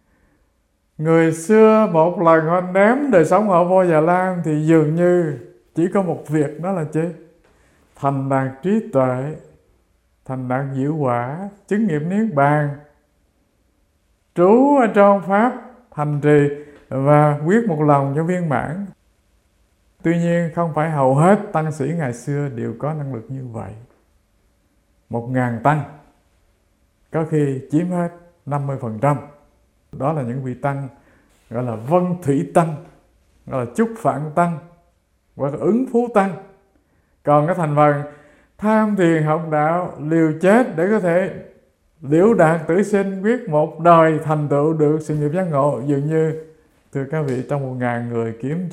Người xưa một lần họ ném đời sống họ vô Già Lam thì dường như chỉ có một việc, đó là chi? Thành đạt trí tuệ, thành đạt diệu quả, chứng nghiệm niết bàn, trú ở trong pháp hành trì và quyết một lòng cho viên mãn. Tuy nhiên không phải hầu hết tăng sĩ ngày xưa đều có năng lực như vậy. 1000 tăng có khi chiếm hết 50%. Đó là những vị tăng gọi là vân thủy tăng, gọi là chúc phạn tăng, hoặc là ứng phú tăng. Còn cái thành phần tham thiền học đạo, liều chết để có thể liễu đạt tử sinh, quyết một đời thành tựu được sự nghiệp giác ngộ, dường như thưa các vị trong 1000 người kiếm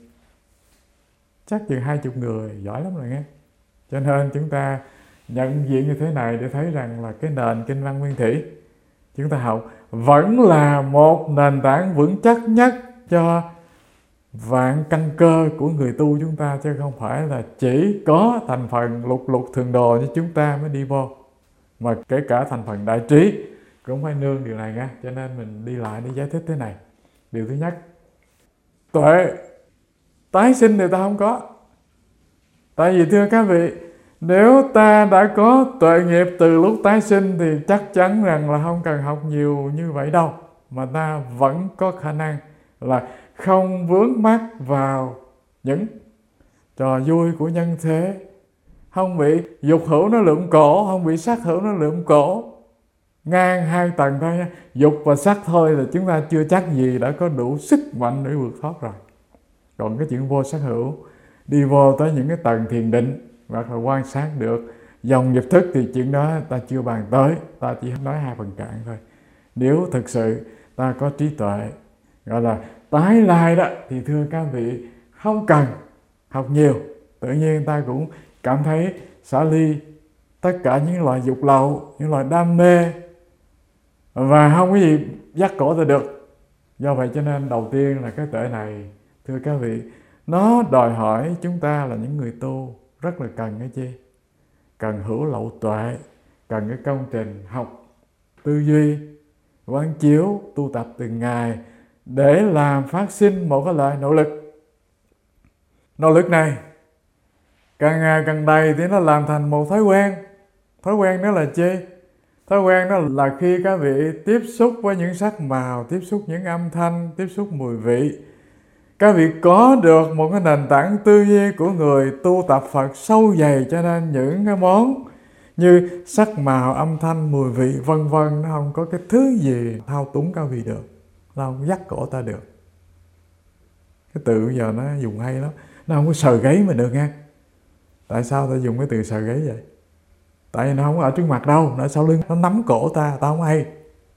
chắc chừng 20 người, giỏi lắm rồi nghe. Cho nên chúng ta nhận diện như thế này để thấy rằng là cái nền kinh văn nguyên thủy chúng ta học vẫn là một nền tảng vững chắc nhất cho vạn căn cơ của người tu chúng ta, chứ không phải là chỉ có thành phần lục lục thường đồ như chúng ta mới đi vô, mà kể cả thành phần đại trí cũng phải nương điều này nha. Cho nên mình đi lại để giải thích thế này. Điều thứ nhất, tuệ tái sinh thì ta không có. Tại vì thưa các vị, nếu ta đã có tuệ nghiệp từ lúc tái sinh thì chắc chắn rằng là không cần học nhiều như vậy đâu, mà ta vẫn có khả năng là không vướng mắc vào những trò vui của nhân thế, không bị dục hữu nó lượm cổ, không bị sắc hữu nó lượm cổ. Ngang 2 tầng thôi nha, dục và sắc thôi là chúng ta chưa chắc gì đã có đủ sức mạnh để vượt thoát rồi. Còn cái chuyện vô sắc hữu, đi vô tới những cái tầng thiền định hoặc là quan sát được dòng nghiệp thức thì chuyện đó ta chưa bàn tới, ta chỉ nói 2 phần cạn thôi. Nếu thực sự ta có trí tuệ gọi là tái lai đó thì thưa các vị không cần học nhiều, tự nhiên ta cũng cảm thấy xả ly tất cả những loại dục lậu, những loại đam mê, và không có gì dắt cổ ta được. Do vậy cho nên đầu tiên là cái tuệ này thưa các vị, nó đòi hỏi chúng ta là những người tu rất là cần cái chi? Cần hữu lậu tuệ, cần cái công trình học, tư duy, quán chiếu, tu tập từng ngày để làm phát sinh một cái loại nỗ lực. Nỗ lực này càng ngày càng đầy thì nó làm thành một thói quen. Thói quen đó là chi? Thói quen đó là khi các vị tiếp xúc với những sắc màu, tiếp xúc những âm thanh, tiếp xúc mùi vị, các vị có được một cái nền tảng tư duy của người tu tập Phật sâu dày, cho nên những cái món như sắc màu, âm thanh, mùi vị vân vân nó không có cái thứ gì thao túng các vị được, nó không dắt cổ ta được. Cái từ bây giờ nó dùng hay lắm, nó không có sờ gáy mình được nha. Tại sao ta dùng cái từ sờ gáy vậy? Tại vì nó không ở trước mặt đâu, nó ở sau lưng, nó nắm cổ ta, ta không hay.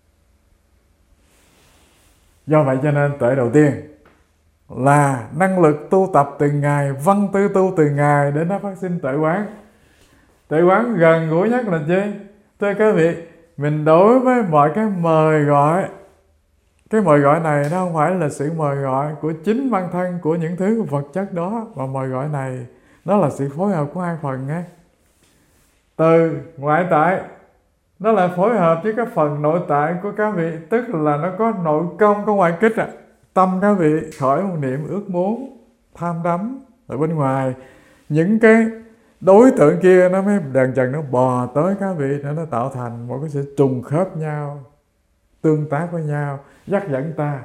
Do vậy cho nên tuệ đầu tiên là năng lực tu tập từng ngày, văn tư tu từng ngày để nó phát sinh tuệ quán. Tuệ quán gần gũi nhất là chi? Thưa các vị, mình đối với mọi cái mời gọi, cái mời gọi này nó không phải là sự mời gọi của chính bản thân của những thứ vật chất đó, mà mời gọi này nó là sự phối hợp của hai phần nghe. Từ ngoại tại nó là phối hợp với cái phần nội tại của các vị, tức là nó có nội công, có ngoại kích Tâm các vị khởi một niệm ước muốn, tham đắm ở bên ngoài, những cái đối tượng kia nó mới dần dần nó bò tới các vị, nó tạo thành một cái sự trùng khớp nhau, tương tác với nhau, dắt dẫn ta.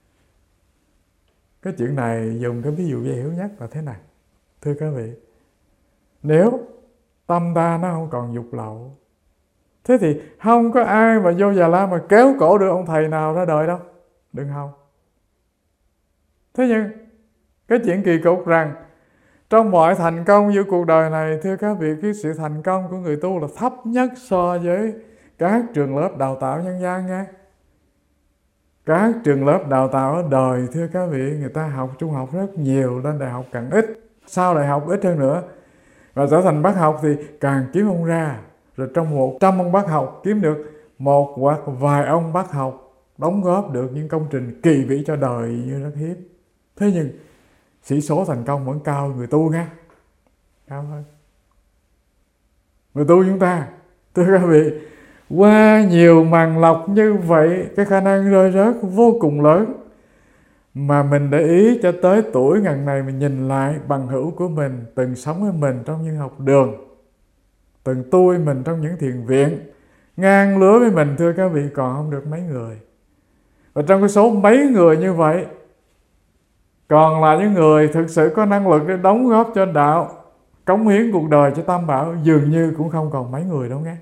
Cái chuyện này dùng cái ví dụ dễ hiểu nhất là thế này. Thưa các vị, nếu tâm ta nó không còn dục lậu, thế thì không có ai mà vô Già Lam mà kéo cổ được ông thầy nào ra đời đâu, đừng hòng. Thế nhưng cái chuyện kỳ cục rằng trong mọi thành công giữa cuộc đời này, thưa các vị, cái sự thành công của người tu là thấp nhất so với các trường lớp đào tạo nhân gian nghe. Các trường lớp đào tạo ở đời, thưa các vị, người ta học trung học rất nhiều, lên đại học càng ít, sau đại học ít hơn nữa, và trở thành bác học thì càng kiếm ông ra. Rồi trong 100 ông bác học kiếm được một hoặc vài ông bác học đóng góp được những công trình kỳ vĩ cho đời như rất hiếm. Thế nhưng sĩ số thành công vẫn cao người tu nghe, cao hơn người tu chúng ta. Thưa các vị, qua nhiều màn lọc như vậy, cái khả năng rơi rớt vô cùng lớn. Mà mình để ý cho tới tuổi ngần này, mình nhìn lại bằng hữu của mình từng sống với mình trong những học đường, từng tu với mình trong những thiền viện, ngang lứa với mình, thưa các vị, còn không được mấy người. Và trong cái số mấy người như vậy, còn là những người thực sự có năng lực để đóng góp cho đạo, cống hiến cuộc đời cho Tam Bảo, dường như cũng không còn mấy người đâu nghe.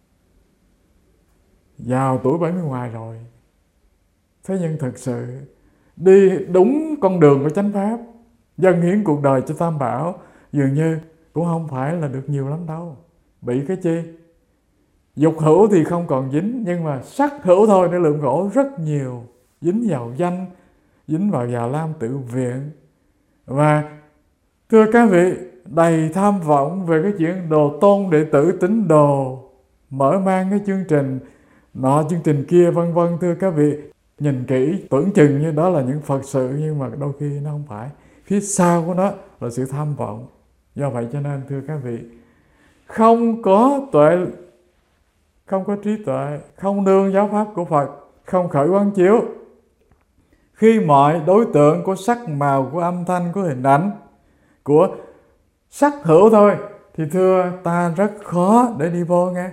Vào tuổi 70 ngoài rồi. Thế nhưng thực sự đi đúng con đường của chánh pháp, dâng hiến cuộc đời cho Tam Bảo, dường như cũng không phải là được nhiều lắm đâu. Bị cái chi? Dục hữu thì không còn dính, nhưng mà sắc hữu thôi để lượm gỗ rất nhiều. Dính vào danh, dính vào Già Lam tự viện. Và thưa các vị, đầy tham vọng về cái chuyện đồ tôn đệ tử tín đồ, mở mang cái chương trình nọ chương trình kia vân vân. Thưa các vị, nhìn kỹ tưởng chừng như đó là những Phật sự, nhưng mà đôi khi nó không phải. Phía sau của nó là sự tham vọng. Do vậy cho nên thưa các vị, không có tuệ, không có trí tuệ, không nương giáo pháp của Phật, không khởi quán chiếu, khi mọi đối tượng của sắc màu, của âm thanh, của hình ảnh, của sắc hữu thôi, thì thưa ta rất khó để đi vô nghe,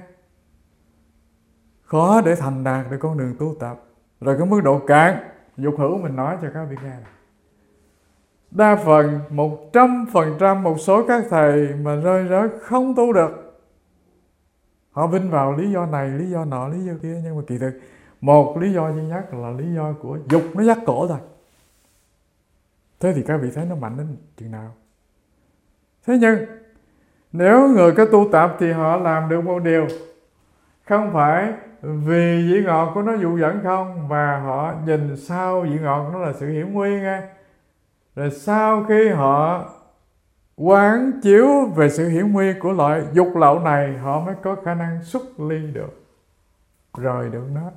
khó để thành đạt được con đường tu tập. Rồi cái mức độ cạn dục hữu mình nói cho các vị nghe. Đa phần 100% một số các thầy mà rơi rớt không tu được, họ vinh vào lý do này, lý do nọ, lý do kia, nhưng mà kỳ thực một lý do duy nhất là lý do của dục nó dắt cổ thôi. Thế thì các vị thấy nó mạnh đến chừng nào? Thế nhưng nếu người có tu tập thì họ làm được một điều, không phải vì vị ngọt của nó dụ dẫn không, mà họ nhìn sau vị ngọt nó là sự hiểm nguy nghe. Rồi sau khi họ quán chiếu về sự hiểm nguy của loại dục lậu này, họ mới có khả năng xuất ly được, rời được nó.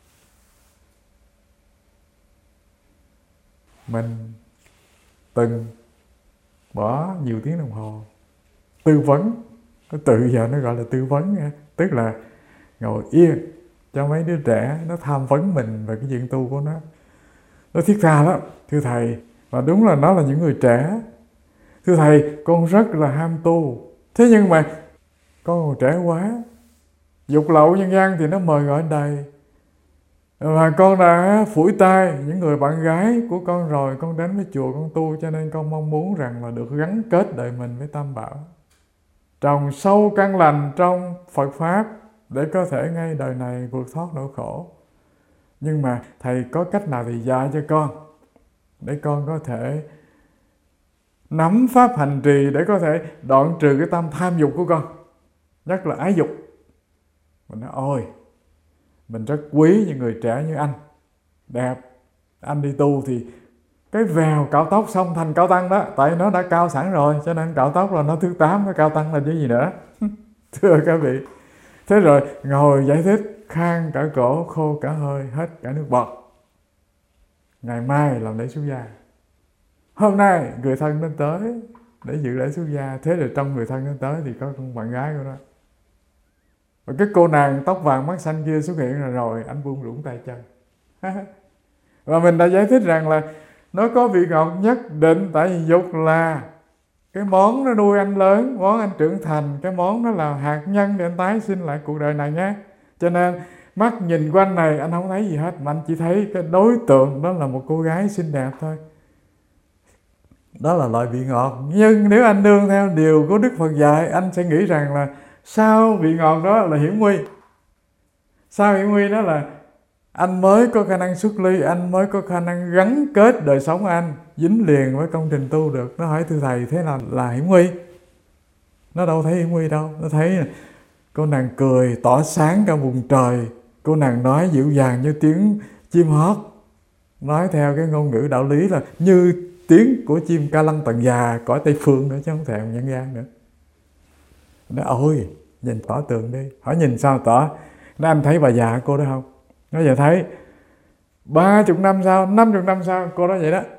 Mình từng bỏ nhiều tiếng đồng hồ tư vấn, tự giờ nó gọi là tư vấn nghe, tức là ngồi yên cho mấy đứa trẻ nó tham vấn mình về cái chuyện tu của nó. Nó thiết tha lắm, thưa thầy, và đúng là nó là những người trẻ. Thưa thầy, con rất là ham tu, thế nhưng mà con còn trẻ quá, dục lậu nhân gian thì nó mời gọi đầy, và con đã phủi tay những người bạn gái của con rồi, con đến với chùa con tu, cho nên con mong muốn rằng là được gắn kết đời mình với Tam Bảo, trồng sâu căn lành trong Phật Pháp để có thể ngay đời này vượt thoát nỗi khổ. Nhưng mà thầy có cách nào thì dạy cho con, để con có thể nắm pháp hành trì, để có thể đoạn trừ cái tâm tham dục của con, nhất là ái dục. Mình nói ôi, mình rất quý những người trẻ như anh, đẹp. Anh đi tu thì cái vèo cạo tóc xong thành cao tăng đó, tại nó đã cao sẵn rồi, cho nên cạo tóc là nó thứ 8, cái cao tăng là cái gì nữa. Thưa các vị, Thế rồi ngồi giải thích, khan cả cổ, khô cả hơi, hết cả nước bọt. Ngày mai làm lễ xuất gia. Hôm nay người thân nó tới để dự lễ xuất gia. Thế rồi trong người thân nó tới thì có con bạn gái của nó. Và cái cô nàng tóc vàng mắt xanh kia xuất hiện rồi anh buông rủng tay chân. Và mình đã giải thích rằng là nó có vị ngọt nhất định, tại vì dục là cái món nó nuôi anh lớn, món anh trưởng thành, cái món nó là hạt nhân để anh tái sinh lại cuộc đời này nhé. Cho nên mắt nhìn quanh này anh không thấy gì hết, mà anh chỉ thấy cái đối tượng đó là một cô gái xinh đẹp thôi. Đó là loại vị ngọt. Nhưng nếu anh nương theo điều của Đức Phật dạy, anh sẽ nghĩ rằng là sau vị ngọt đó là hiểm nguy. Sau hiểm nguy đó là anh mới có khả năng xuất ly, anh mới có khả năng gắn kết đời sống anh dính liền với công trình tu được. Nó hỏi thưa thầy, thế là hiểm nguy? Nó đâu thấy hiểm nguy đâu. Nó thấy cô nàng cười tỏ sáng cả vùng trời, cô nàng nói dịu dàng như tiếng chim hót, nói theo cái ngôn ngữ đạo lý là như tiếng của chim ca lăng tận già cõi Tây Phương nữa, chứ không thèm nhân gian nữa. Nó ôi nhìn tỏ tường đi. Hỏi nhìn sao tỏ? Nó anh thấy bà già cô đó không? Nó giờ thấy 30 năm sau, 50 năm sau cô đó vậy đó.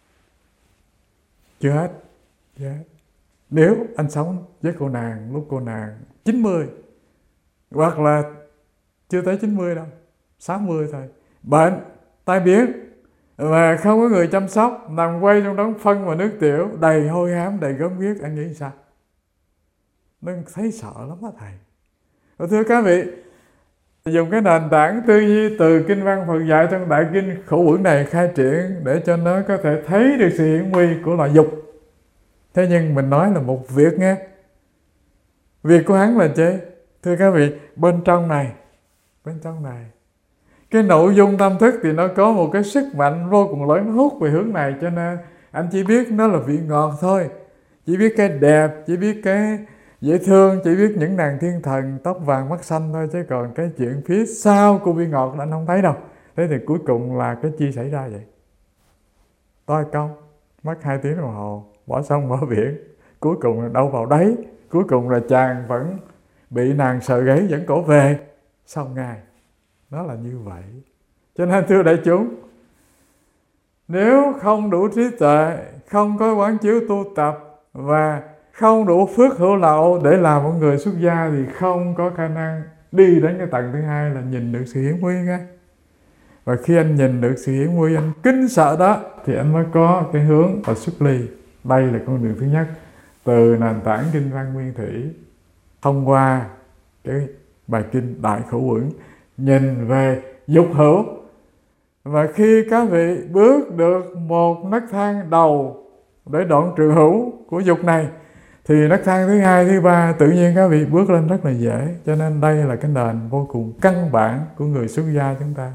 Chưa hết. Nếu anh sống với cô nàng lúc cô nàng 90, hoặc là chưa tới 90 đâu, 60 thôi, bệnh, tai biến, mà không có người chăm sóc, nằm quay trong đống phân và nước tiểu, đầy hôi hám, đầy gớm ghiếc, anh nghĩ sao? Nó thấy sợ lắm đó thầy. Và thưa các vị, dùng cái nền tảng tư duy từ kinh văn Phật dạy trong đại kinh Khổ Uẩn này khai triển để cho nó có thể thấy được sự hiển nguy của loại dục. Thế nhưng mình nói là một việc nghe. Việc của hắn là chế. Thưa các vị, bên trong này, cái nội dung tâm thức thì nó có một cái sức mạnh vô cùng lớn, nó hút về hướng này, cho nên anh chỉ biết nó là vị ngọt thôi. Chỉ biết cái đẹp, chỉ biết cái dễ thương, chỉ biết những nàng thiên thần tóc vàng mắt xanh thôi, chứ còn cái chuyện phía sau của vị ngọt là anh không thấy đâu. Thế thì cuối cùng là cái chi xảy ra vậy? Toi công, mất 2 tiếng đồng hồ, bỏ sông bỏ biển, cuối cùng là đâu vào đấy, cuối cùng là chàng vẫn bị nàng sờ gáy dẫn cổ về sau ngày. Nó là như vậy. Cho nên thưa đại chúng, nếu không đủ trí tuệ, không có quán chiếu tu tập và không đủ phước hữu lậu để làm một người xuất gia thì không có khả năng đi đến cái tầng thứ hai là nhìn được sự hiển nguy nghe. Và khi anh nhìn được sự hiển nguy, anh kính sợ đó, thì anh mới có cái hướng là xuất ly. Đây là con đường thứ nhất, từ nền tảng kinh văn Nguyên Thủy thông qua cái bài kinh Đại Khổ Uẩn nhìn về dục hữu. Và khi các vị bước được một nấc thang đầu để đoạn trừ hữu của dục này, thì nấc thang thứ hai, thứ ba tự nhiên các vị bước lên rất là dễ. Cho nên đây là cái nền vô cùng căn bản của người xuất gia chúng ta.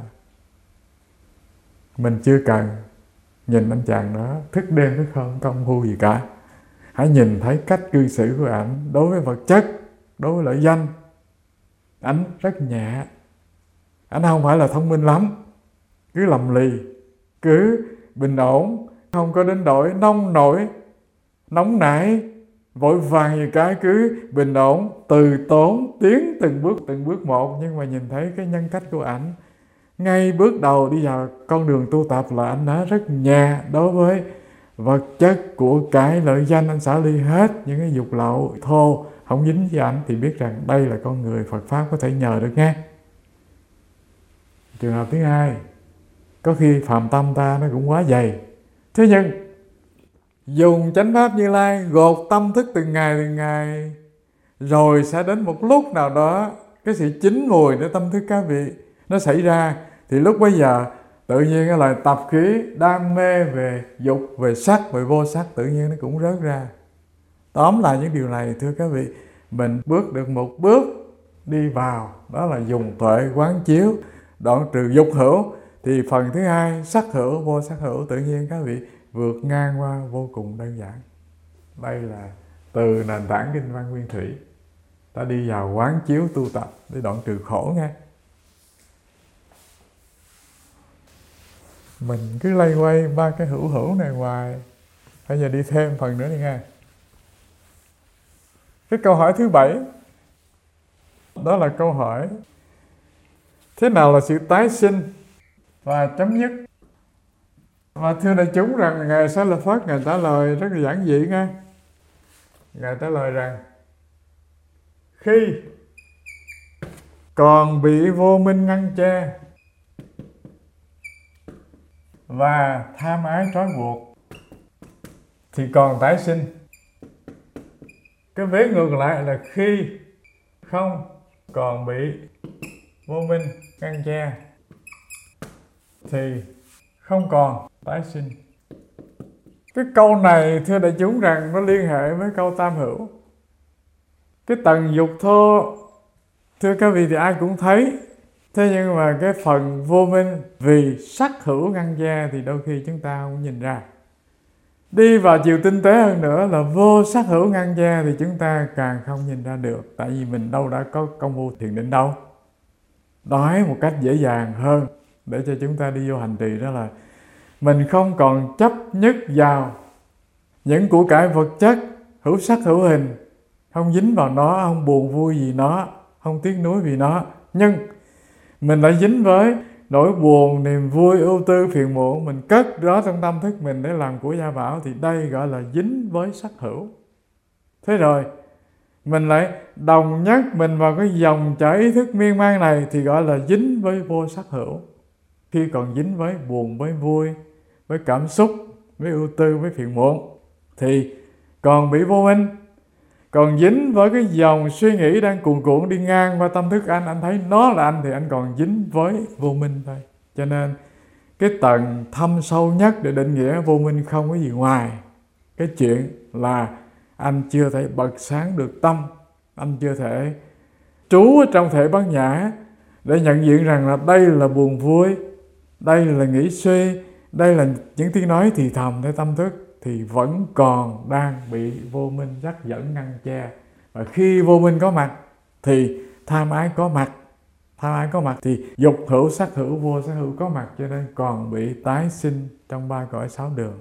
Mình chưa cần nhìn anh chàng đó thức đêm thức hôm công phu gì cả. Hãy nhìn thấy cách cư xử của ảnh đối với vật chất, đối với lợi danh. Ảnh rất nhẹ. Ảnh không phải là thông minh lắm, cứ lầm lì, cứ bình ổn, không có đến đổi nông nổi, nóng nảy, vội vàng gì cái, cứ bình ổn, từ tốn, tiến từng bước một. Nhưng mà nhìn thấy cái nhân cách của ảnh, ngay bước đầu đi vào con đường tu tập là anh đã rất nhẹ đối với vật chất của cái lợi danh. Anh xả ly hết những cái dục lậu thô, không dính với ảnh, thì biết rằng đây là con người Phật Pháp có thể nhờ được nghe. Trường hợp thứ hai, có khi phàm tâm ta nó cũng quá dày. Thế nhưng dùng chánh pháp Như Lai gột tâm thức từng ngày, rồi sẽ đến một lúc nào đó cái sự chín mùi để tâm thức các vị nó xảy ra, thì lúc bấy giờ tự nhiên cái lời tập khí đam mê về dục, về sắc, về vô sắc tự nhiên nó cũng rớt ra. Tóm lại những điều này thưa các vị, mình bước được một bước đi vào, đó là dùng tuệ quán chiếu đoạn trừ dục hữu, thì phần thứ hai sắc hữu, vô sắc hữu tự nhiên các vị vượt ngang qua vô cùng đơn giản. Đây là từ nền tảng kinh văn Nguyên Thủy ta đi vào quán chiếu tu tập để đoạn trừ khổ nghe. Mình cứ lay quay ba cái hữu hữu này hoài. Bây giờ đi thêm phần nữa đi nghe. Cái câu hỏi thứ 7, Đó là câu hỏi. Thế nào là sự tái sinh và chấm dứt? Và thưa đại chúng rằng Ngài Xá Lợi Phất Ngài trả lời rất là giản dị nghe. Ngài trả lời rằng khi còn bị vô minh ngăn che và tham ái trói buộc thì còn tái sinh. Cái vế ngược lại là khi không còn bị vô minh ngăn che thì không còn tái sinh. Cái câu này thưa đại chúng rằng nó liên hệ với câu tam hữu. Cái tầng dục thô thưa các vị thì ai cũng thấy. Thế nhưng mà cái phần vô minh vì sắc hữu ngăn che thì đôi khi chúng ta không nhìn ra. Đi vào chiều tinh tế hơn nữa là vô sắc hữu ngăn che thì chúng ta càng không nhìn ra được. Tại vì mình đâu đã có công phu thiền định đâu. Nói một cách dễ dàng hơn để cho chúng ta đi vô hành trì đó là mình không còn chấp nhất vào những của cải vật chất hữu sắc hữu hình, không dính vào nó, không buồn vui vì nó, không tiếc nuối vì nó. Nhưng mình lại dính với nỗi buồn, niềm vui, ưu tư, phiền muộn, mình cất đó trong tâm thức mình để làm của gia bảo, thì đây gọi là dính với sắc hữu. Thế rồi mình lại đồng nhất mình vào cái dòng chảy ý thức miên man này thì gọi là dính với vô sắc hữu. Khi còn dính với buồn, với vui, với cảm xúc, với ưu tư, với phiền muộn thì còn bị vô minh. Còn dính với cái dòng suy nghĩ đang cuồn cuộn đi ngang qua tâm thức anh thấy nó là anh thì anh còn dính với vô minh thôi. Cho nên cái tầng thâm sâu nhất để định nghĩa vô minh không có gì ngoài cái chuyện là anh chưa thể bật sáng được tâm, anh chưa thể trú ở trong thể bát nhã để nhận diện rằng là đây là buồn vui, đây là nghĩ suy, đây là những tiếng nói thì thầm theo tâm thức, thì vẫn còn đang bị vô minh dắt dẫn ngăn che. Và khi vô minh có mặt thì tham ái có mặt. Tham ái có mặt thì dục hữu, sắc hữu, vô sắc hữu có mặt, cho nên còn bị tái sinh trong ba cõi sáu đường.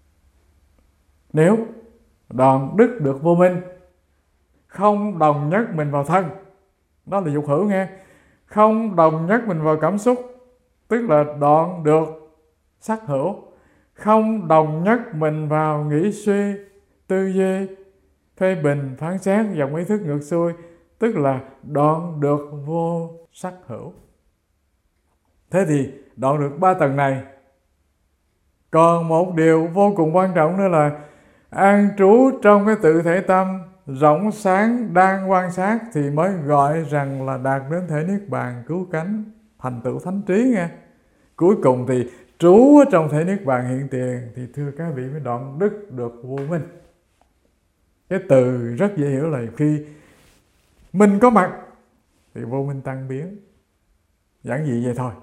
Nếu đoạn đứt được vô minh, không đồng nhất mình vào thân, đó là dục hữu nghe, không đồng nhất mình vào cảm xúc, tức là đoạn được sắc hữu, không đồng nhất mình vào nghĩ suy, tư duy, phê bình, phán xét, dòng ý thức ngược xuôi, tức là đoạn được vô sắc hữu. Thế thì đoạn được ba tầng này. Còn một điều vô cùng quan trọng nữa là an trú trong cái tự thể tâm rộng sáng đang quan sát thì mới gọi rằng là đạt đến thể niết bàn cứu cánh, thành tựu thánh trí nghe. Cuối cùng thì trú ở trong thể niết bàn hiện tiền thì thưa các vị mới đoạn đứt được vô minh. Cái từ rất dễ hiểu là khi minh có mặt thì vô minh tăng biến. Giản dị vậy thôi.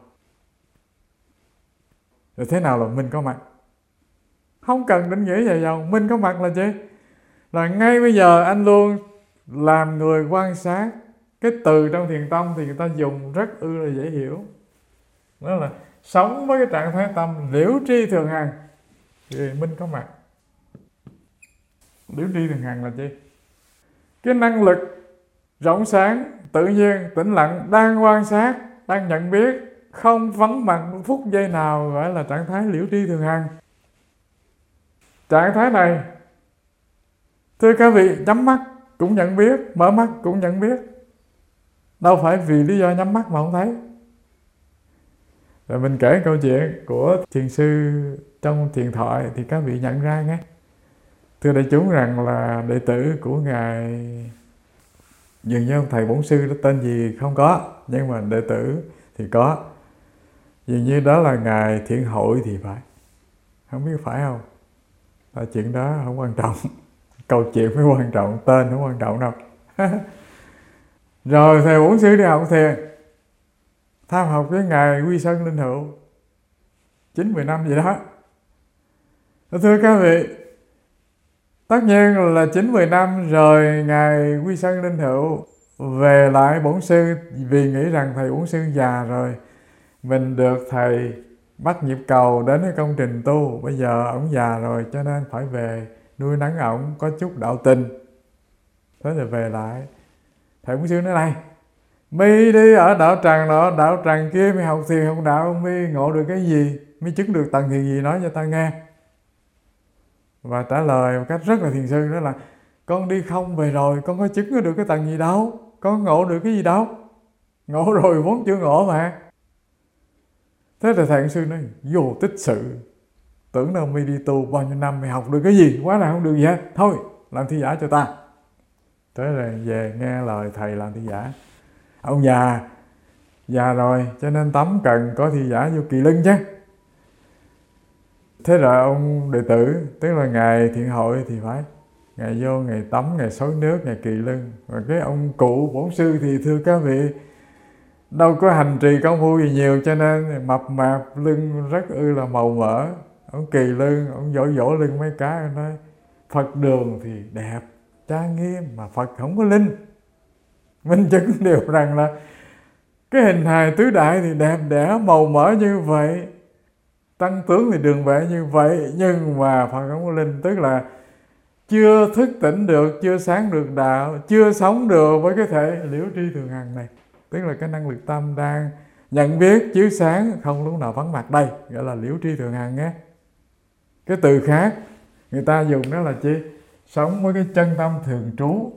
Rồi thế nào là minh có mặt? Không cần định nghĩa dài dòng. Minh có mặt là gì? Là ngay bây giờ anh luôn làm người quan sát. Cái từ trong thiền tông thì người ta dùng rất là dễ hiểu. Đó là sống với cái trạng thái tâm liễu tri thường hằng thì minh có mặt. Liễu tri thường hằng là gì? Cái năng lực rộng sáng, tự nhiên, tĩnh lặng, đang quan sát, đang nhận biết, không vắng mặt một phút giây nào, gọi là trạng thái liễu tri thường hằng. Trạng thái này, thưa các vị, nhắm mắt cũng nhận biết, mở mắt cũng nhận biết. Đâu phải vì lý do nhắm mắt mà không thấy. Rồi mình kể câu chuyện của thiền sư trong thiền thoại thì các vị nhận ra nghe. Thưa đại chúng rằng là đệ tử của Ngài, dường như ông thầy bổn sư đó tên gì không có, nhưng mà đệ tử thì có. Dường như đó là Ngài Thiện Hội thì phải. Không biết phải không? Tại chuyện đó không quan trọng. Câu chuyện mới quan trọng, tên không quan trọng đâu. Rồi thầy bổn sư đi học thiền, tham học với Ngài Quy Sơn Linh Hữu 9-10 năm gì đó. Thưa các vị, tất nhiên là 9-10 năm rồi Ngài Quy Sơn Linh Hữu về lại bổn sư vì nghĩ rằng thầy bổn sư già rồi, mình được thầy bắt nhịp cầu đến cái công trình tu, bây giờ ổng già rồi cho nên phải về nuôi nấng ổng, có chút đạo tình. Thế rồi về lại, thầy bổn sư nói này, Mi đi ở đạo tràng nọ đạo tràng kia, mi học thiền học đạo, mi ngộ được cái gì, mi chứng được tầng thiền gì, nói cho ta nghe. Và trả lời một cách rất là thiền sư, đó là con đi không về rồi, con có chứng được cái tầng gì đâu, con ngộ được cái gì đâu, ngộ rồi vốn chưa ngộ mà. Thế là thầy sư nói vô tích sự, tưởng đâu mi đi tu bao nhiêu năm mày học được cái gì, quá là không được gì hết, thôi làm thi giả cho ta. Thế rồi về nghe lời thầy làm thi giả. Ông già rồi cho nên tắm cần có thi giả vô kỳ lưng chứ. Thế rồi ông đệ tử, tức là ngày thiện hội thì phải ngày vô, ngày tắm, ngày xối nước, ngày kỳ lưng. Và cái ông cụ bổn sư thì thưa các vị, đâu có hành trì công phu gì nhiều, cho nên mập mạp lưng rất là màu mỡ. Ông kỳ lưng, ông vỗ lưng mấy cái, ông nói Phật đường thì đẹp trang nghiêm mà Phật không có linh. Minh chứng điều rằng là cái hình hài tứ đại thì đẹp đẽ màu mỡ như vậy, tăng tướng thì đường vệ như vậy, nhưng mà Phật không có linh, tức là chưa thức tỉnh được, chưa sáng được đạo, chưa sống được với cái thể liễu tri thường hằng này. Tức là cái năng lực tâm đang nhận biết chiếu sáng, không lúc nào vắng mặt, đây gọi là liễu tri thường hằng nhé. Cái từ khác người ta dùng đó là chi? Sống với cái chân tâm thường trú.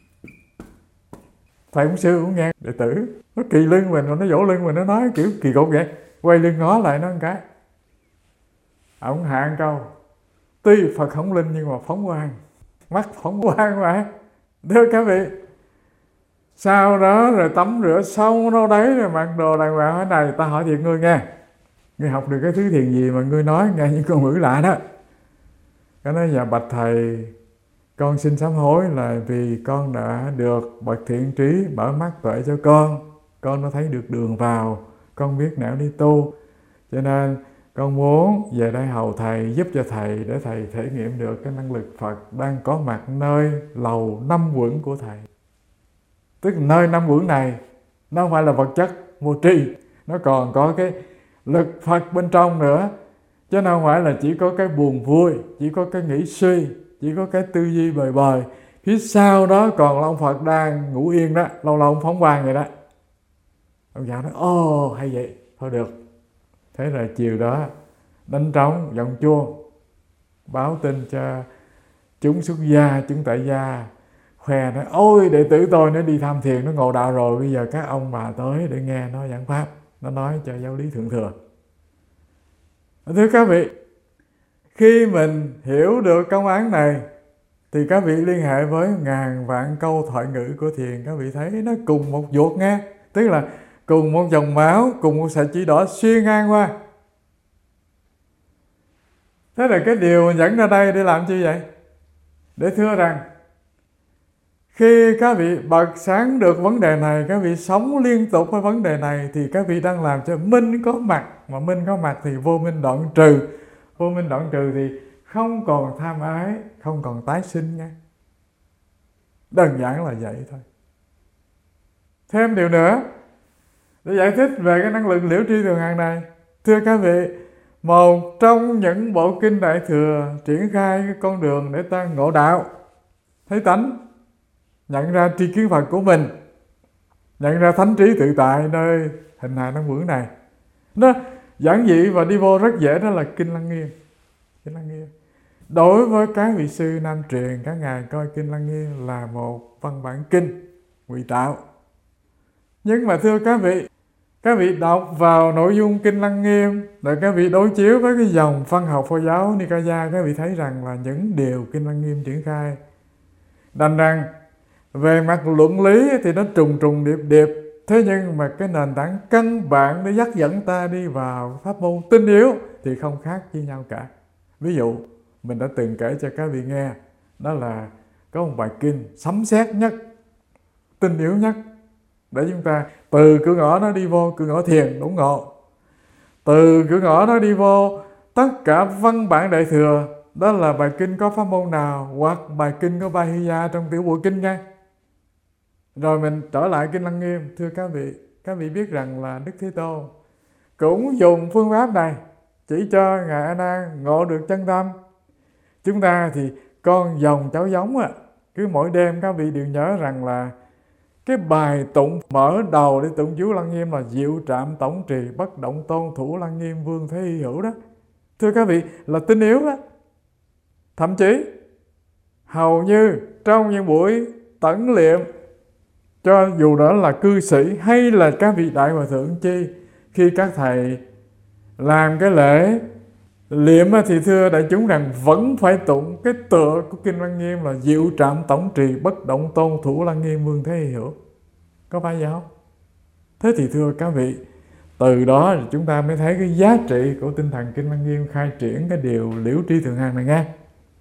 Thầy cũng sư cũng nghe đệ tử nó kỳ lưng mình, nó vỗ lưng mình, nó nói kiểu kỳ cục vậy, quay lưng ngó lại nó một cái, ông hạ câu tuy Phật không linh nhưng mà phóng quang, mắt phóng quang mà. Thưa các vị, sau đó rồi tắm rửa xong đâu đấy rồi mặc đồ đàng hoàng. Thế này ta hỏi thiệt ngươi nghe, ngươi học được cái thứ thiền gì mà ngươi nói nghe những con ngữ lạ đó? Cái nói dạ bạch thầy, con xin sám hối là vì con đã được bậc thiện trí mở mắt tuệ cho con đã thấy được đường vào, con biết nẻo đi tu, cho nên con muốn về đây hầu thầy, giúp cho thầy để thầy thể nghiệm được cái năng lực Phật đang có mặt nơi lầu 5 quẩn của thầy. Tức là nơi 5 quẩn này nó không phải là vật chất vô tri, nó còn có cái lực Phật bên trong nữa, chứ không phải là chỉ có cái buồn vui, chỉ có cái nghĩ suy, chỉ có cái tư duy bời bời. Phía sau đó còn là ông Phật đang ngủ yên đó, lâu lâu ông phóng quang vậy đó. Ông già nói ồ hay vậy, thôi được. Thế rồi chiều đó đánh trống giọng chuông báo tin cho chúng xuất gia, chúng tại gia, khoe nói ôi đệ tử tôi nó đi tham thiền, nó ngộ đạo rồi, bây giờ các ông bà tới để nghe nó giảng pháp, nó nói cho giáo lý thượng thừa. Thưa các vị, khi mình hiểu được công án này thì các vị liên hệ với ngàn vạn câu thoại ngữ của thiền, các vị thấy nó cùng một ruột nghe, tức là cùng một dòng máu, cùng một sợi chỉ đỏ xuyên ngang qua. Thế là cái điều dẫn ra đây để làm chi vậy? Để thưa rằng khi các vị bật sáng được vấn đề này, các vị sống liên tục với vấn đề này, thì các vị đang làm cho minh có mặt. Mà minh có mặt thì vô minh đoạn trừ. Vô minh đoạn trừ thì không còn tham ái, không còn tái sinh nha. Đơn giản là vậy thôi. Thêm điều nữa để giải thích về cái năng lực liễu tri thường hằng này. Thưa các vị, một trong những bộ kinh Đại Thừa triển khai cái con đường để ta ngộ đạo, thấy tánh, nhận ra tri kiến Phật của mình, nhận ra thánh trí tự tại nơi hình hài 5 quẩn này. Nó giản dị và đi vô rất dễ, đó là Kinh Lăng Nghiêm. Kinh Lăng Nghiêm đối với các vị sư Nam truyền, các ngài coi Kinh Lăng Nghiêm là một văn bản kinh ngụy tạo. Nhưng mà thưa các vị đọc vào nội dung Kinh Lăng Nghiêm, rồi các vị đối chiếu với cái dòng văn học Phật giáo Nikaya, các vị thấy rằng là những điều Kinh Lăng Nghiêm triển khai đành rằng về mặt luận lý thì nó trùng điệp, thế nhưng mà cái nền tảng căn bản để dắt dẫn ta đi vào pháp môn tinh yếu thì không khác với nhau cả. Ví dụ mình đã từng kể cho các vị nghe, đó là có một bài kinh sấm sét nhất, tinh yếu nhất, để chúng ta từ cửa ngõ nó đi vô cửa ngõ thiền đốn ngộ, từ cửa ngõ nó đi vô tất cả văn bản Đại Thừa. Đó là bài kinh có pháp môn nào, hoặc bài kinh có Bahiya trong tiểu bộ kinh nha. Rồi mình trở lại Kinh Lăng Nghiêm. Thưa các vị biết rằng là Đức Thế Tôn cũng dùng phương pháp này chỉ cho Ngài A Nan ngộ được chân tâm. Chúng ta thì con dòng cháu giống á, cứ mỗi đêm các vị đều nhớ rằng là Cái bài tụng mở đầu để tụng chú Lăng Nghiêm là diệu trạm tổng trì bất động tôn thủ Lăng Nghiêm vương thế hy hữu đó. Thưa các vị, là tinh yếu đó. Thậm chí hầu như trong những buổi tẩn liệm, cho dù đó là cư sĩ hay là các vị đại hòa thượng chi, khi các thầy làm cái lễ liệm thì thưa đại chúng rằng vẫn phải tụng cái tựa của kinh Lăng Nghiêm là diệu trạm tổng trì bất động tôn thủ Lăng Nghiêm vương thế hy hữu. Có phải vậy không? Thế thì thưa các vị, từ đó thì chúng ta mới thấy cái giá trị của tinh thần kinh Lăng Nghiêm khai triển cái điều liễu tri thường hằng này nghe.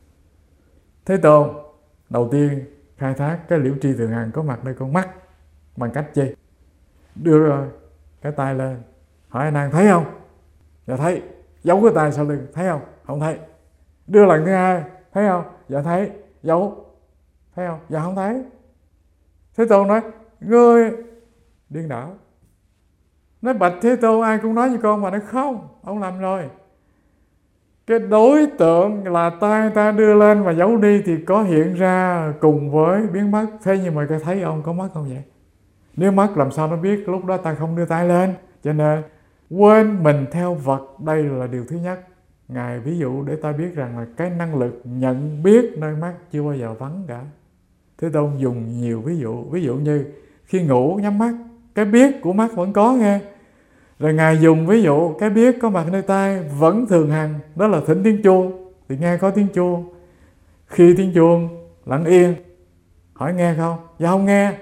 Thế Tôn đầu tiên khai thác cái liễu tri thường hằng có mặt nơi con mắt bằng cách gì? Đưa cái tay lên hỏi A Nan thấy không? Dạ thấy. Giấu cái tay sau lưng thấy không? Không thấy. Đưa lần thứ hai thấy không? Dạ thấy. Giấu thấy không? Dạ không thấy. Thế Tôn nói ngươi điên đảo. Nói bạch Thế Tôn ai cũng nói như con mà. Nói không, ông làm rồi. Cái đối tượng là tay ta đưa lên và giấu đi thì có hiện ra cùng với biến mất. Thế nhưng mà cái thấy ông có mất không vậy? Nếu mất làm sao nó biết lúc đó ta không đưa tay lên. Cho nên quên mình theo vật, đây là điều thứ nhất. Ngài ví dụ để ta biết rằng là cái năng lực nhận biết nơi mắt chưa bao giờ vắng cả. Thế Tôn dùng nhiều ví dụ. Ví dụ như khi ngủ nhắm mắt, cái biết của mắt vẫn có nghe. Rồi Ngài dùng ví dụ cái biết có mặt nơi tai vẫn thường hằng. Đó là thỉnh tiếng chuông thì nghe có tiếng chuông. Khi tiếng chuông lặng yên, hỏi nghe không? Dạ không nghe.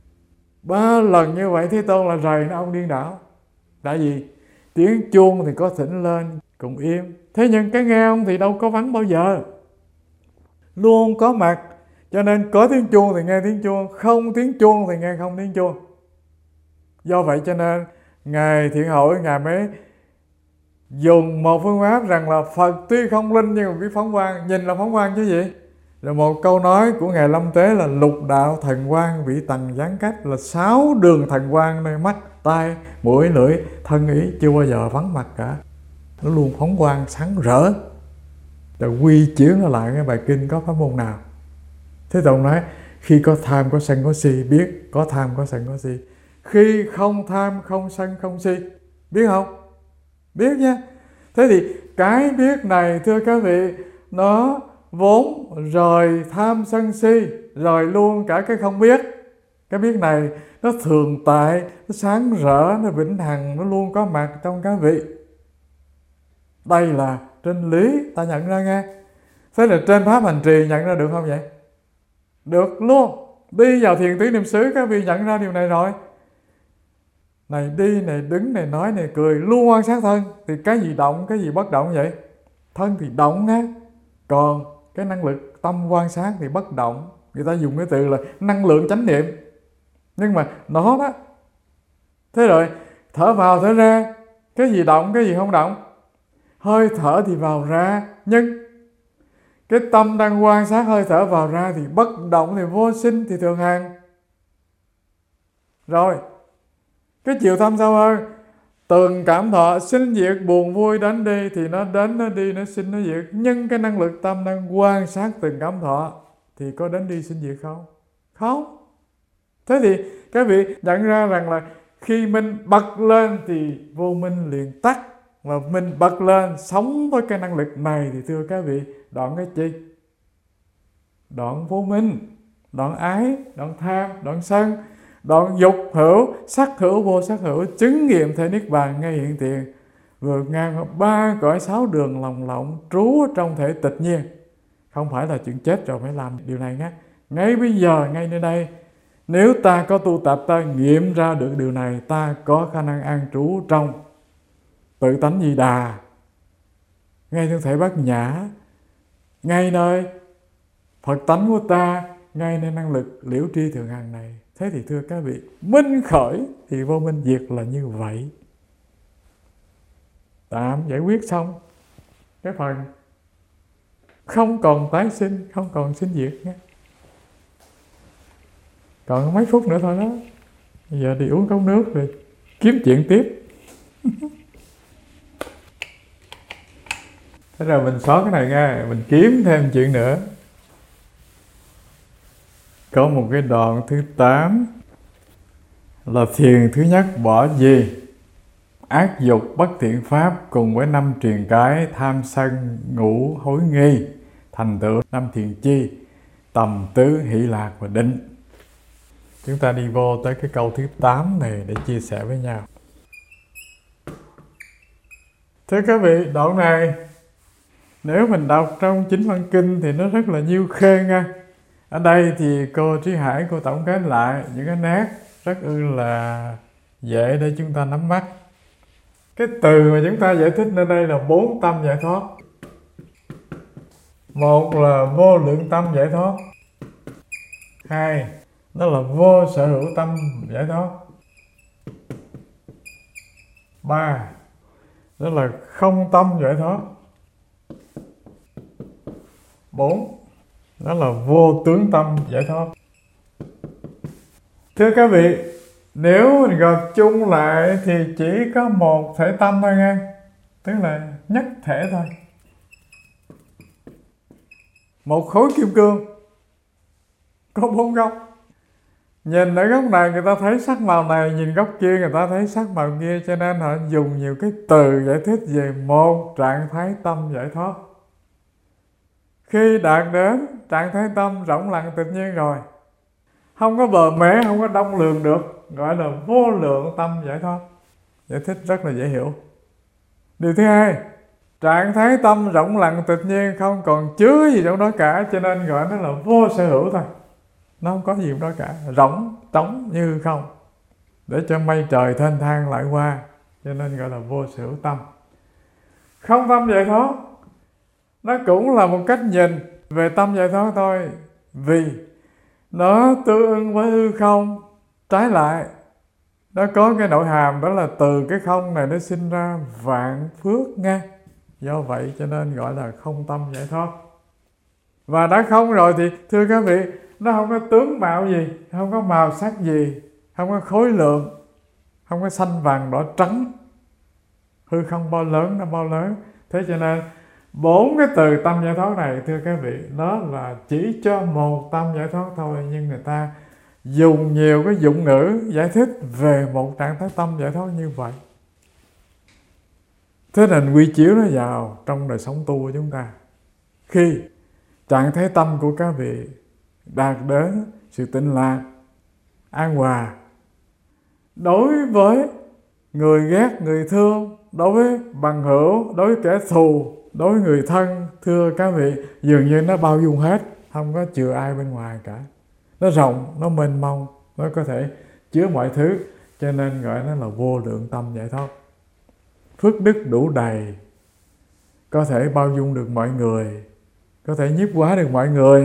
3 lần như vậy Thế Tôn là rầy nó ông điên đảo. Tại vì tiếng chuông thì có thỉnh lên cũng im. Thế nhưng cái nghe ông thì đâu có vắng bao giờ, luôn có mặt. Cho nên có tiếng chuông thì nghe tiếng chuông, không tiếng chuông thì nghe không tiếng chuông. Do vậy cho nên Ngài Thiện Hội Ngài mới dùng một phương pháp rằng là Phật tuy không linh nhưng mà biết phóng quang. Nhìn là phóng quang chứ gì. Rồi một câu nói của Ngài Lâm Tế là lục đạo thần quang vị tầng gián cách, là 6 đường thần quang nơi mắt, tai, mũi, lưỡi, thân ý chưa bao giờ vắng mặt cả. Nó luôn phóng quang sáng rỡ. Rồi quy chiếu nó lại cái bài kinh có pháp môn nào. Thế Tôn nói khi có tham có sân có si biết có tham có sân có si. Khi không tham không sân không si biết không? Biết nha. Thế thì cái biết này thưa các vị, nó vốn rời tham sân si, rời luôn cả cái không biết. Cái biết này nó thường tại, nó sáng rỡ, nó vĩnh hằng, nó luôn có mặt trong các vị. Đây là trên lý ta nhận ra nghe. Thế là trên pháp hành trì nhận ra được không vậy? Được luôn. Đi vào thiền tứ niệm xứ các vị nhận ra điều này rồi. Này đi, này đứng, này nói, này cười, luôn quan sát thân. Thì cái gì động, cái gì bất động vậy? Thân thì động á. Còn cái năng lực tâm quan sát thì bất động. Người ta dùng cái từ là năng lượng chánh niệm. Nhưng mà nó đó. Thế rồi thở vào thở ra, cái gì động, cái gì không động? Hơi thở thì vào ra, nhưng cái tâm đang quan sát hơi thở vào ra thì bất động, thì vô sinh, thì thường hằng. Rồi cái chiều thâm sâu hơn, từng cảm thọ sinh diệt buồn vui đến đi thì nó đến nó đi nó sinh nó diệt. Nhưng cái năng lực tâm đang quan sát từng cảm thọ thì có đến đi sinh diệt không? Không. Thế thì các vị nhận ra rằng là khi minh bật lên thì vô minh liền tắt. Và mình bật lên sống với cái năng lực này thì thưa các vị, đoạn cái chi? Đoạn vô minh, đoạn ái, đoạn tham, đoạn sân, đoạn dục hữu, sắc hữu, vô sắc hữu, chứng nghiệm thể niết bàn ngay hiện tiền, vượt ngang 3 cõi 6 đường lòng lộng, trú trong thể tịch nhiên. Không phải là chuyện chết rồi mới làm điều này nhé. Ngay bây giờ, ngay nơi đây, nếu ta có tu tập, ta nghiệm ra được điều này, ta có khả năng an trú trong tự tánh Di Đà, ngay thân thể bát nhã, ngay nơi Phật tánh của ta, ngay nơi năng lực liễu tri thường hằng này. Thế thì thưa các vị, minh khởi thì vô minh diệt là như vậy. Tạm giải quyết xong cái phần không còn tái sinh, không còn sinh diệt nhé. Còn mấy phút nữa thôi đó. Bây giờ đi uống cốc nước rồi kiếm chuyện tiếp. Thế rồi mình xóa cái này ra, mình kiếm thêm chuyện nữa. Có một cái đoạn thứ 8 là thiền thứ nhất bỏ gì? Ác dục, bất thiện pháp cùng với 5 triền cái tham sân ngũ hối nghi, thành tựu 5 thiền chi, tầm tứ hỷ lạc và định. Chúng ta đi vô tới cái câu thứ 8 này để chia sẻ với nhau. Thưa các vị, đoạn này nếu mình đọc trong Chính Văn Kinh thì nó rất là nhiêu khê nha. Ở đây thì cô Trí Hải cô tổng kết lại những cái nét rất là dễ để chúng ta nắm bắt. Cái từ mà chúng ta giải thích ở đây là 4 tâm giải thoát. Một là vô lượng tâm giải thoát. Hai, đó là vô sở hữu tâm giải thoát. Ba, đó là không tâm giải thoát. 4, đó là vô tướng tâm giải thoát. Thưa các vị, nếu mình gộp chung lại thì chỉ có một thể tâm thôi nha, tức là nhất thể thôi. Một khối kim cương có 4 góc. Nhìn ở góc này người ta thấy sắc màu này, nhìn góc kia người ta thấy sắc màu kia, cho nên họ dùng nhiều cái từ giải thích về một trạng thái tâm giải thoát. Khi đạt đến trạng thái tâm rỗng lặng tự nhiên rồi, không có bờ mé, không có đong lường được, gọi là vô lượng tâm giải thoát. Giải thích rất là dễ hiểu. Điều thứ hai, trạng thái tâm rỗng lặng tự nhiên, không còn chứa gì trong đó cả, cho nên gọi nó là vô sở hữu thôi. Nó không có gì trong đó cả, rỗng, trống như không, để cho mây trời thênh thang lại qua, cho nên gọi là vô sở hữu tâm. Không tâm giải thoát, nó cũng là một cách nhìn về tâm giải thoát thôi, vì nó tương ứng với hư không. Trái lại, nó có cái nội hàm, đó là từ cái không này nó sinh ra vạn phước nha. Do vậy cho nên gọi là không tâm giải thoát. Và đã không rồi thì thưa các vị, nó không có tướng mạo gì, không có màu sắc gì, không có khối lượng, không có xanh vàng đỏ trắng. Hư không bao lớn nó bao lớn. Thế cho nên 4 cái từ tâm giải thoát này thưa các vị, nó là chỉ cho một tâm giải thoát thôi, nhưng người ta dùng nhiều cái dụng ngữ giải thích về một trạng thái tâm giải thoát như vậy. Thế nên quy chiếu nó vào trong đời sống tu của chúng ta. Khi trạng thái tâm của các vị đạt đến sự tĩnh lạc, an hòa, đối với người ghét, người thương, đối với bằng hữu, đối với kẻ thù, đối với người thân, thưa các vị, dường như nó bao dung hết, không có chừa ai bên ngoài cả. Nó rộng, nó mênh mông, nó có thể chứa mọi thứ, cho nên gọi nó là vô lượng tâm giải thoát. Phước đức đủ đầy, có thể bao dung được mọi người, có thể nhiếp hóa được mọi người.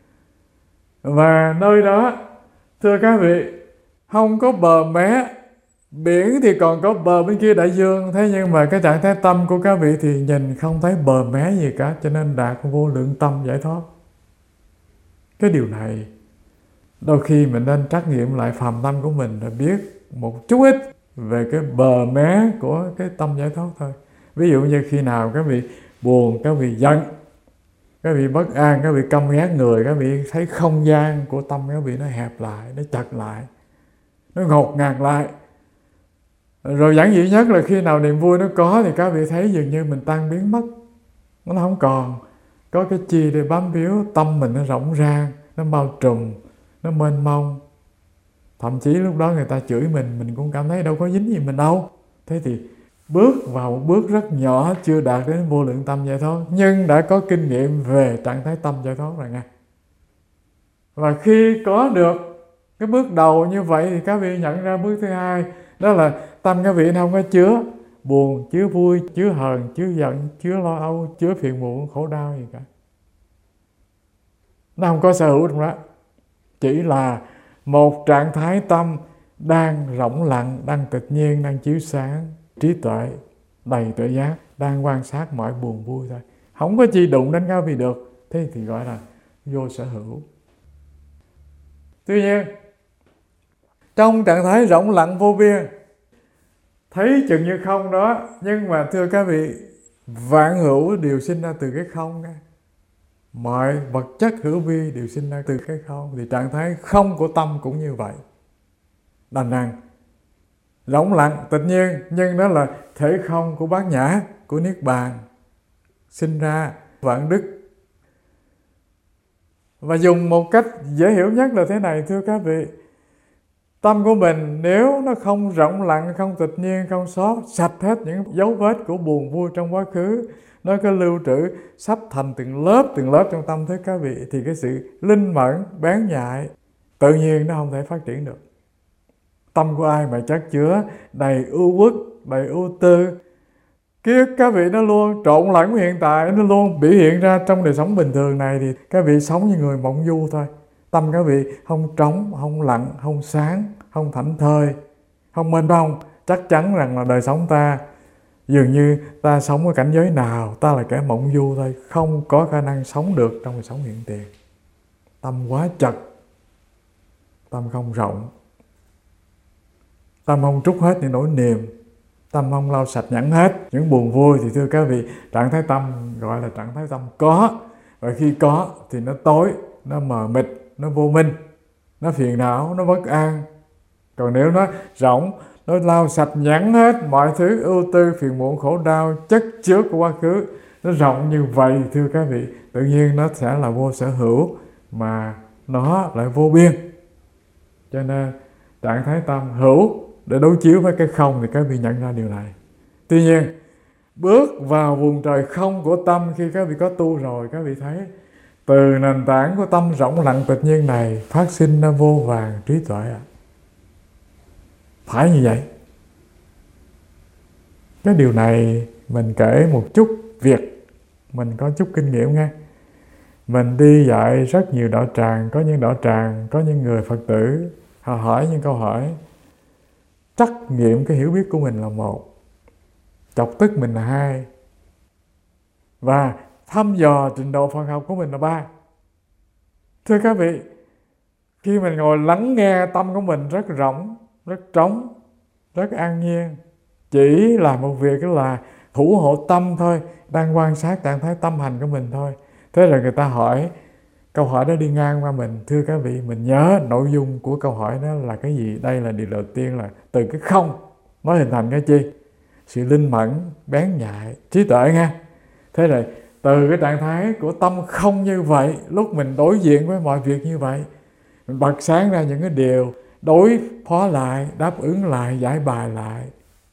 Và nơi đó, thưa các vị, không có bờ mé. Biển thì còn có bờ bên kia đại dương, thế nhưng mà cái trạng thái tâm của các vị thì nhìn không thấy bờ mé gì cả, cho nên đạt vô lượng tâm giải thoát. Cái điều này đôi khi mình nên trắc nghiệm lại phàm tâm của mình để biết một chút ít về cái bờ mé của cái tâm giải thoát thôi. Ví dụ như khi nào các vị buồn, các vị giận, các vị bất an, các vị căm ghét người, các vị thấy không gian của tâm các vị nó hẹp lại, nó chặt lại, nó ngột ngạt lại. Rồi giản dị nhất là khi nào niềm vui nó có thì các vị thấy dường như mình tan biến mất. Nó không còn có cái chi để bám víu, tâm mình nó rỗng rang, nó bao trùm, nó mênh mông. Thậm chí lúc đó người ta chửi mình cũng cảm thấy đâu có dính gì mình đâu. Thế thì bước vào một bước rất nhỏ, chưa đạt đến vô lượng tâm giải thoát, nhưng đã có kinh nghiệm về trạng thái tâm giải thoát rồi nha. Và khi có được cái bước đầu như vậy thì các vị nhận ra bước thứ hai, đó là tâm các vị không có chứa buồn, chứa vui, chứa hờn, chứa giận, chứa lo âu, chứa phiền muộn, khổ đau gì cả. Nó không có sở hữu trong đó. Chỉ là một trạng thái tâm đang rỗng lặng, đang tự nhiên, đang chiếu sáng, trí tuệ, đầy tuệ giác, đang quan sát mọi buồn vui thôi. Không có chi đụng đến các vị được. Thế thì gọi là vô sở hữu. Tuy nhiên, trong trạng thái rỗng lặng vô biên, thấy chừng như không đó, nhưng mà thưa các vị, vạn hữu đều sinh ra từ cái không đó. Mọi vật chất hữu vi đều sinh ra từ cái không. Thì trạng thái không của tâm cũng như vậy. đành rằng rỗng lặng tự nhiên, nhưng đó là thể không của bát nhã, của niết bàn sinh ra vạn đức. Và dùng một cách dễ hiểu nhất là thế này, thưa các vị, tâm của mình nếu nó không rỗng lặng, không tự nhiên, không xóa sạch hết những dấu vết của buồn vui trong quá khứ, nó có lưu trữ sắp thành từng lớp trong tâm thức các vị, thì cái sự linh mẫn, bén nhạy tự nhiên nó không thể phát triển được. Tâm của ai mà chất chứa đầy ưu uất, đầy ưu tư, ký ức các vị nó luôn trộn lẫn với hiện tại, nó luôn biểu hiện ra trong đời sống bình thường này, thì các vị sống như người mộng du thôi. Tâm các vị không trống, không lặng, không sáng, không thảnh thơi, không mênh mông. Chắc chắn rằng là đời sống ta dường như ta sống ở cảnh giới nào, ta là kẻ mộng du thôi, không có khả năng sống được trong đời sống hiện tiền. Tâm quá chật, tâm không rộng, tâm không trút hết những nỗi niềm, tâm không lau sạch nhẵn hết những buồn vui, thì thưa các vị, trạng thái tâm gọi là trạng thái tâm có. Và khi có thì nó tối, nó mờ mịt, nó vô minh, nó phiền não, nó bất an. Còn nếu nó rỗng, nó lau sạch nhẵn hết mọi thứ ưu tư, phiền muộn, khổ đau, chất chứa của quá khứ, nó rộng như vậy, thưa các vị, tự nhiên nó sẽ là vô sở hữu, mà nó lại vô biên. Cho nên trạng thái tâm hữu để đối chiếu với cái không thì các vị nhận ra điều này. Tuy nhiên, bước vào vùng trời không của tâm, khi các vị có tu rồi, các vị thấy từ nền tảng của tâm rỗng lặng tự nhiên này phát sinh ra vô vàn trí tuệ ạ. Phải như vậy. Cái điều này mình kể một chút việc mình có chút kinh nghiệm nghe. Mình đi dạy rất nhiều đạo tràng, có những đạo tràng, có những người Phật tử, họ hỏi những câu hỏi, trắc nghiệm cái hiểu biết của mình là một, chọc tức mình là hai, và thăm dò trình độ Phật học của mình là ba. Thưa các vị, khi mình ngồi lắng nghe tâm của mình rất rỗng, rất trống, rất an nhiên, chỉ là một việc là thủ hộ tâm thôi, đang quan sát trạng thái tâm hành của mình thôi. Thế rồi người ta hỏi, câu hỏi đó đi ngang qua mình, thưa các vị, mình nhớ nội dung của câu hỏi đó là cái gì. Đây là điều đầu tiên, là từ cái không mới hình thành cái chi? Sự linh mẫn, bén nhạy, trí tuệ nha. Thế rồi từ cái trạng thái của tâm không như vậy, lúc mình đối diện với mọi việc như vậy, mình bật sáng ra những cái điều đối phó lại, đáp ứng lại, giải bài lại.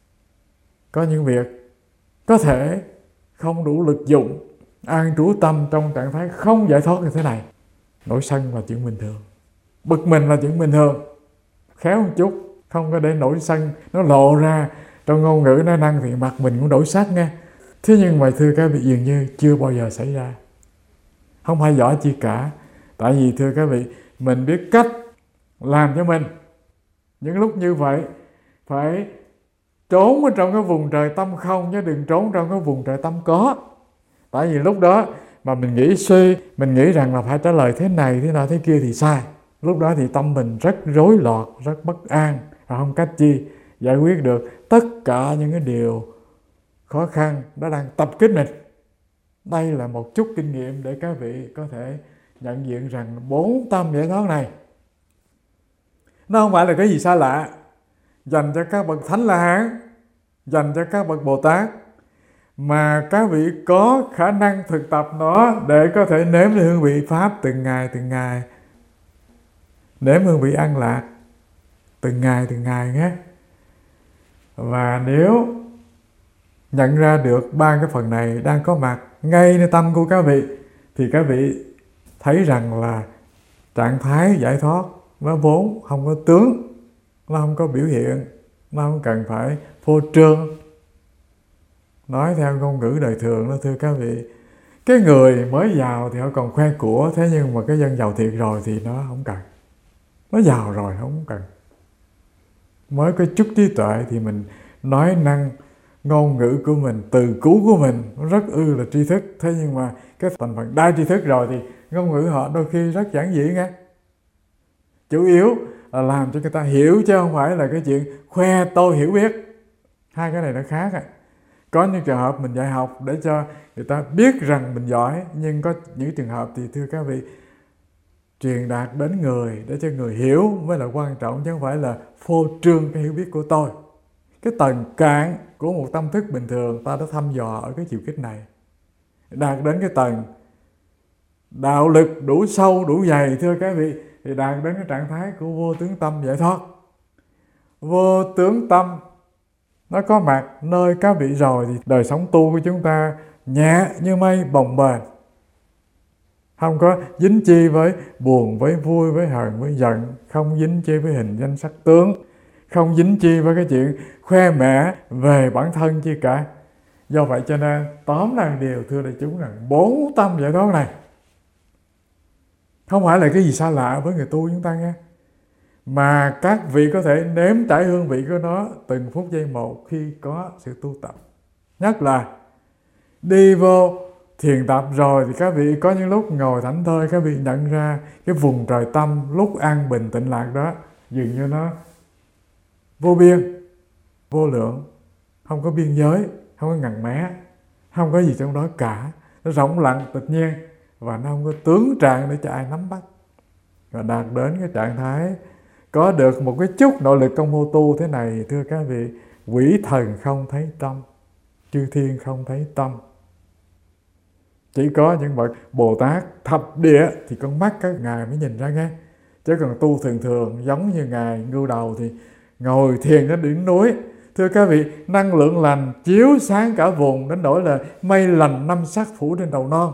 Có những việc có thể không đủ lực dụng, an trú tâm trong trạng thái không giải thoát như thế này. Nổi sân là chuyện bình thường, bực mình là chuyện bình thường, khéo một chút, không có để nổi sân nó lộ ra trong ngôn ngữ nói năng thì mặt mình cũng đổi sắc nghe. Thế nhưng mà thưa các vị, dường như chưa bao giờ xảy ra. Không phải giỏi chi cả, tại vì thưa các vị, mình biết cách làm cho mình những lúc như vậy phải trốn ở trong cái vùng trời tâm không, chứ đừng trốn trong cái vùng trời tâm có. Tại vì lúc đó mà mình nghĩ suy, mình nghĩ rằng là phải trả lời thế này, thế nào, thế kia thì sai. Lúc đó thì tâm mình rất rối loạn, rất bất an, và không cách chi giải quyết được tất cả những cái điều khó khăn đó đang tập kích mình. Đây là một chút kinh nghiệm để các vị có thể nhận diện rằng 4 tâm giải thoát này nó không phải là cái gì xa lạ, dành cho các bậc Thánh La Hán, dành cho các bậc Bồ Tát, mà các vị có khả năng thực tập nó để có thể nếm được hương vị Pháp từng ngày, nếm hương vị an lạc từng ngày nhé. Và nếu nhận ra được ba cái phần này đang có mặt ngayในtâm của các vị, thì các vị thấy rằng là trạng thái giải thoát nó vốn không có tướng, nó không có biểu hiện, nó không cần phải phô trương. Nói theo ngôn ngữ đời thường đó, thưa các vị, cái người mới giàu thì họ còn khoe của, thế nhưng mà cái dân giàu thiệt rồi thì nó không cần. Nó giàu rồi không cần. Mới có chút trí tuệ thì mình nói năng ngôn ngữ của mình, từ cú của mình nó rất là tri thức. Thế nhưng mà cái thành phần đa tri thức rồi thì ngôn ngữ họ đôi khi rất giản dị nghe. Chủ yếu là làm cho người ta hiểu, chứ không phải là cái chuyện khoe tôi hiểu biết. Hai cái này nó khác ạ. Có những trường hợp mình dạy học để cho người ta biết rằng mình giỏi, nhưng có những trường hợp thì thưa các vị, truyền đạt đến người để cho người hiểu mới là quan trọng, chứ không phải là phô trương cái hiểu biết của tôi. Cái tầng cạn của một tâm thức bình thường ta đã thăm dò ở cái chiều kích này. Đạt đến cái tầng đạo lực đủ sâu đủ dày, thưa các vị, thì đạt đến cái trạng thái của vô tướng tâm giải thoát. Vô tướng tâm nó có mặt nơi các vị rồi thì đời sống tu của chúng ta nhẹ như mây, bồng bềnh, không có dính chi với buồn, với vui, với hờn, với giận, không dính chi với hình danh sắc tướng, không dính chi với cái chuyện khoe mẽ về bản thân chi cả. Do vậy cho nên tóm lại điều, thưa đại chúng, rằng 4 tâm giải thoát này không phải là cái gì xa lạ với người tu chúng ta nghe, mà các vị có thể nếm trải hương vị của nó từng phút giây một khi có sự tu tập. Nhất là đi vô thiền tập rồi thì các vị có những lúc ngồi thảnh thơi, các vị nhận ra cái vùng trời tâm lúc an bình tịnh lạc đó dường như nó vô biên, vô lượng, không có biên giới, không có ngần mé, không có gì trong đó cả. Nó rộng lặng tự nhiên và nó không có tướng trạng để cho ai nắm bắt. Và đạt đến cái trạng thái có được một cái chút nội lực công phu tu thế này, thưa các vị, quỷ thần không thấy tâm, chư thiên không thấy tâm. Chỉ có những bậc Bồ Tát thập địa thì con mắt các ngài mới nhìn ra nghe. Chứ còn tu thường thường giống như ngài Ngưu Đầu thì ngồi thiền đến đỉnh núi, thưa các vị, năng lượng lành chiếu sáng cả vùng đến nỗi là mây lành 5 sắc phủ trên đầu non.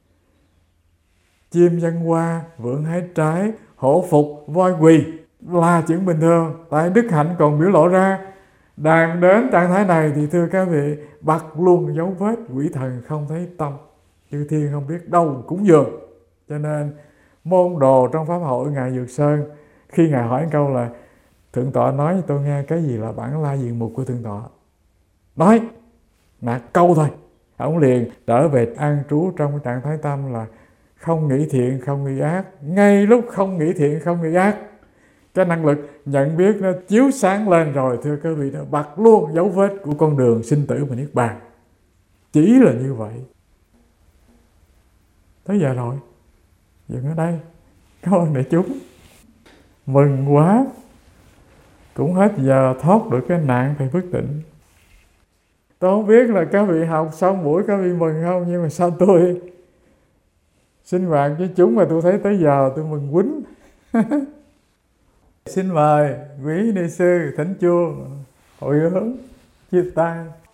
Chim dân hoa, vượn hái trái, hổ phục, voi quỳ là chuyện bình thường. Tại đức hạnh còn biểu lộ ra. Đạt đến trạng thái này thì thưa các vị, bật luôn dấu vết quỷ thần không thấy tâm, chư thiên không biết đâu cúng dường. Cho nên môn đồ trong pháp hội ngài Dược Sơn, khi ngài hỏi câu là Thượng tọa nói cho tôi nghe cái gì là bản la diện mục của Thượng tọa, nói nạt câu thôi, ông liền trở về an trú trong cái trạng thái tâm là không nghĩ thiện, không nghĩ ác. Ngay lúc không nghĩ thiện, không nghĩ ác, cái năng lực nhận biết nó chiếu sáng lên rồi, thưa các vị, nó bật luôn dấu vết của con đường sinh tử và niết bàn. Chỉ là như vậy. Tới giờ rồi, dừng ở đây. Cảm ơn đại chúng. Mừng quá, cũng hết giờ thoát được cái nạn thầy Phước Tịnh. Tôi không biết là các vị học xong buổi các vị mừng không, nhưng mà sao tôi sinh hoạt với chúng mà tôi thấy tới giờ tôi mừng quýnh. Xin mời quý ni sư Thánh Chuông hội hướng chia tay.